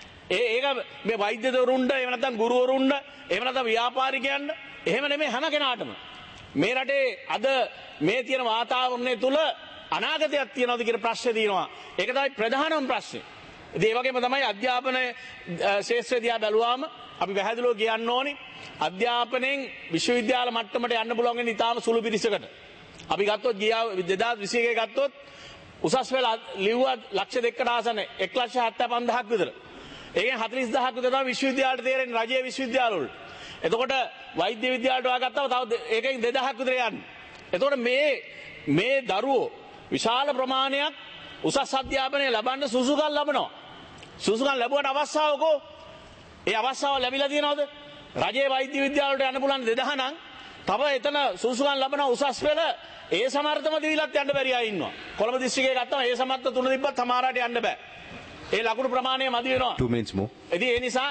ඒ ඒක මේ වෛද්‍යවරුන්ට එහෙම නැත්නම් ගුරුවරුන්ට එහෙම නැත්නම් ව්‍යාපාරිකයන්ට එහෙම නෙමෙයි හැම කෙනාටම. මේ රටේ අද මේ තියෙන වාතාවරණය තුල අනාගතයක් තියනවාද කියන ප්‍රශ්නේ තියෙනවා. ඒක තමයි ප්‍රධානම ප්‍රශ්නේ. ඉතින් ඒ වගේම තමයි අධ්‍යාපන ශාස්ත්‍රය දිහා බැලුවාම අපි පැහැදිලිව කියන්න ඕනි අධ්‍යාපනයෙන් විශ්වවිද්‍යාල මට්ටමට යන්න පුළුවන් වෙන ඉතාම සුළු පිරිසකට. අපි ගත්තොත් ගියා දෙදාස් විසි එකේ ගත්තොත් උසස් පෙළ ලිව්වා ලක්ෂ දෙකකට ආසන්න එක ලක්ෂ හතළිස් පන්දාහක් විතර. ඒකෙන් හතළිස් දහසක් විතර තමයි විශ්වවිද්‍යාලට තේරෙන්නේ රජයේ විශ්වවිද්‍යාල වල. එතකොට වෛද්‍ය විද්‍යාලයට හොයාගත්තම තව ඒකෙන් දෙදාහක් විතර යන්නේ. එතකොට මේ මේ දරුවෝ විශාල ප්‍රමාණයක් උසස් අධ්‍යාපනය ලබන්න සුසුකම් ලබනවා. සුසුකම් ලැබුවට අවස්ථාවකෝ ඒ අවස්ථාව ලැබිලා තියෙනවද? රජයේ වෛද්‍ය විද්‍යාලවලට යන්න පුළුවන් දෙදාහ නම් තව එතන සුසුකම් ලබන උසස් පෙළ ඒ සමර්ථම දිවිලත් යන්න බැරි අය ඉන්නවා. කොළඹ දිස්ත්‍රික්කයේ ගත්තම ඒ සමර්ථ තුන තිබ්බත් සමහරට යන්න බෑ. ඒ ලකුණු ප්‍රමාණය මදි වෙනවා. two minutes more. ඉතින් ඒ නිසා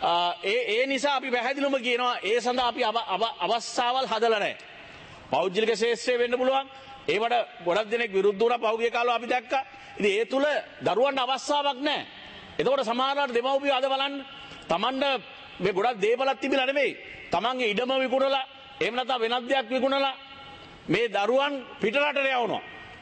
ඒ ඒ නිසා අපි පැහැදිලිවම කියනවා ඒ සඳහා අපි අවස්ථාවල් හදලා නැහැ. පෞද්ගලික ශාස්ත්‍රය වෙන්න පුළුවන්. ඒවට ගොඩක් දෙනෙක් විරුද්ධ වුණා පහුගිය කාලේ අපි දැක්කා. ඉතින් ඒ තුල දරුවන්ට අවස්ථාවක් නැහැ. එතකොට සමහරවල් දෙමව්පියෝ අද බලන්න Tamanda මේ ගොඩක් දේපලක් තිබිලා නෙමෙයි. Tamange ඉඩම විකුණලා එහෙම නැත්නම් වෙනත් දෙයක් විකුණලා මේ දරුවන් පිටරටට යවනවා.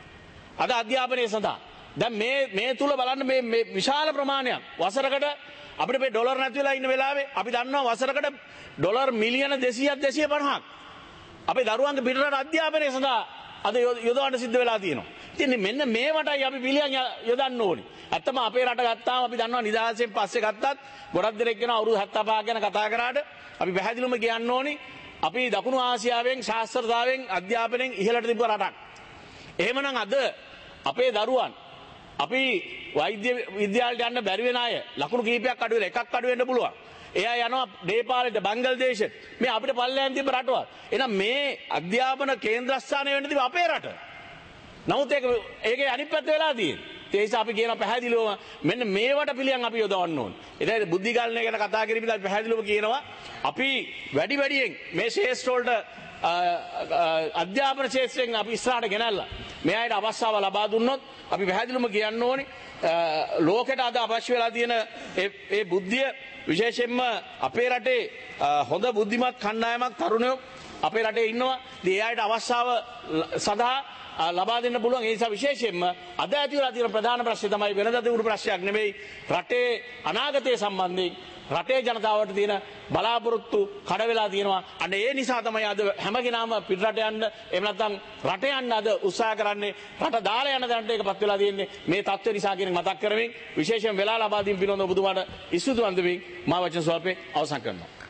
අද අධ්‍යාපනයේ සඳහා. දැන් මේ මේ තුල බලන්න මේ මේ විශාල ප්‍රමාණයක් වසරකට අපිට මේ ඩොලර් නැති වෙලා ඉන්න වෙලාවේ අපි දන්නවා වසරකට ඩොලර් මිලියන දෙසීයක් දෙසීය පනහක් අපේ දරුවන්ගේ පිටරට අධ්‍යාපනය සඳහා අද යොදවන්න සිද්ධ වෙලා තියෙනවා. ඉතින් මෙන්න මේවටයි අපි පිළියම් යොදන්න ඕනි. ඇත්තම අපේ රට ගත්තාම අපි දන්නවා නිදහසෙන් පස්සේ ගත්තත් ගොඩක් දෙනෙක් කියන අවුරුදු හැත්තෑ පහක් ගැන කතා කරාට අපි පැහැදිලිවම කියන්න ඕනි අපි දකුණු ආසියාවෙන් ශාස්ත්‍රතාවෙන් අධ්‍යාපනයෙන් ඉහළට තිබ්බ රටක්. එහෙමනම් අද අපේ දරුවන් අපි වෛද්‍ය විද්‍යාලයට යන්න බැරි වෙන අය ලකුණු කීපයක් අඩු වෙලා එකක් අඩු වෙන්න පුළුවන්. එයා යනවා නේපාලෙට බංග්ලාදේශෙට මේ අපිට පල්ලෙයන් තිබ්බ රටවල්. එහෙනම් මේ අධ්‍යාපන කේන්ද්‍රස්ථානය වෙන්න තිබ්බ අපේ රට. නමුත් ඒක ඒකේ අනිත් පැත්ත වෙලා තියෙන්නේ. ඒ නිසා අපි කියන පැහැදිලිවම මෙන්න මේවට පිළියම් අපි යොදවන්න ඕනේ. ඒකයි බුද්ධි ගලණය ගැන කතා කරමින් අපි පැහැදිලිව කියනවා අපි වැඩි වැඩියෙන් මේ ශාස්ත්‍ර වලට අධ්‍යාපන ශාස්ත්‍රයෙන් අපි ඉස්සරහට ගෙනල්ලා මේ අයට අවස්ථාව ලබා දුන්නොත් අපි පැහැදිලිවම කියන්න ඕනේ ලෝකෙට අද අවශ්‍ය වෙලා තියෙන ඒ බුද්ධිය විශේෂයෙන්ම අපේ රටේ හොඳ බුද්ධිමත් කණ්ඩායමක් තරුණයෝ අපේ රටේ ඉන්නවා. ඒ අයට අවස්ථාව සඳහා ලබා දෙන්න පුළුවන්. ඒ නිසා විශේෂයෙන්ම අද ඇති වෙලා තියෙන ප්‍රධාන ප්‍රශ්නේ තමයි වෙනදා තිබුණු ප්‍රශ්නයක් නෙමෙයි. රටේ අනාගතය සම්බන්ධයෙන් රටේ ජනතාවට තියෙන බලාපොරොත්තු කඩ වෙලා තියෙනවා. අන්න ඒ නිසා තමයි අද හැම කෙනාම පිටරට යන්න එහෙම නැත්නම් රට යන්න අද උත්සාහ කරන්නේ. රට දාලා යන දැනට ඒකපත් වෙලා තියෙන්නේ මේ තත්ත්ව නිසා කියන මතක් කරමින් විශේෂයෙන් වෙලා ලබා දීම පිළිබඳව ඔබතුමාට ඉස්තුති වන්දමින් මා වචන ස්වල්පේ අවසන් කරනවා.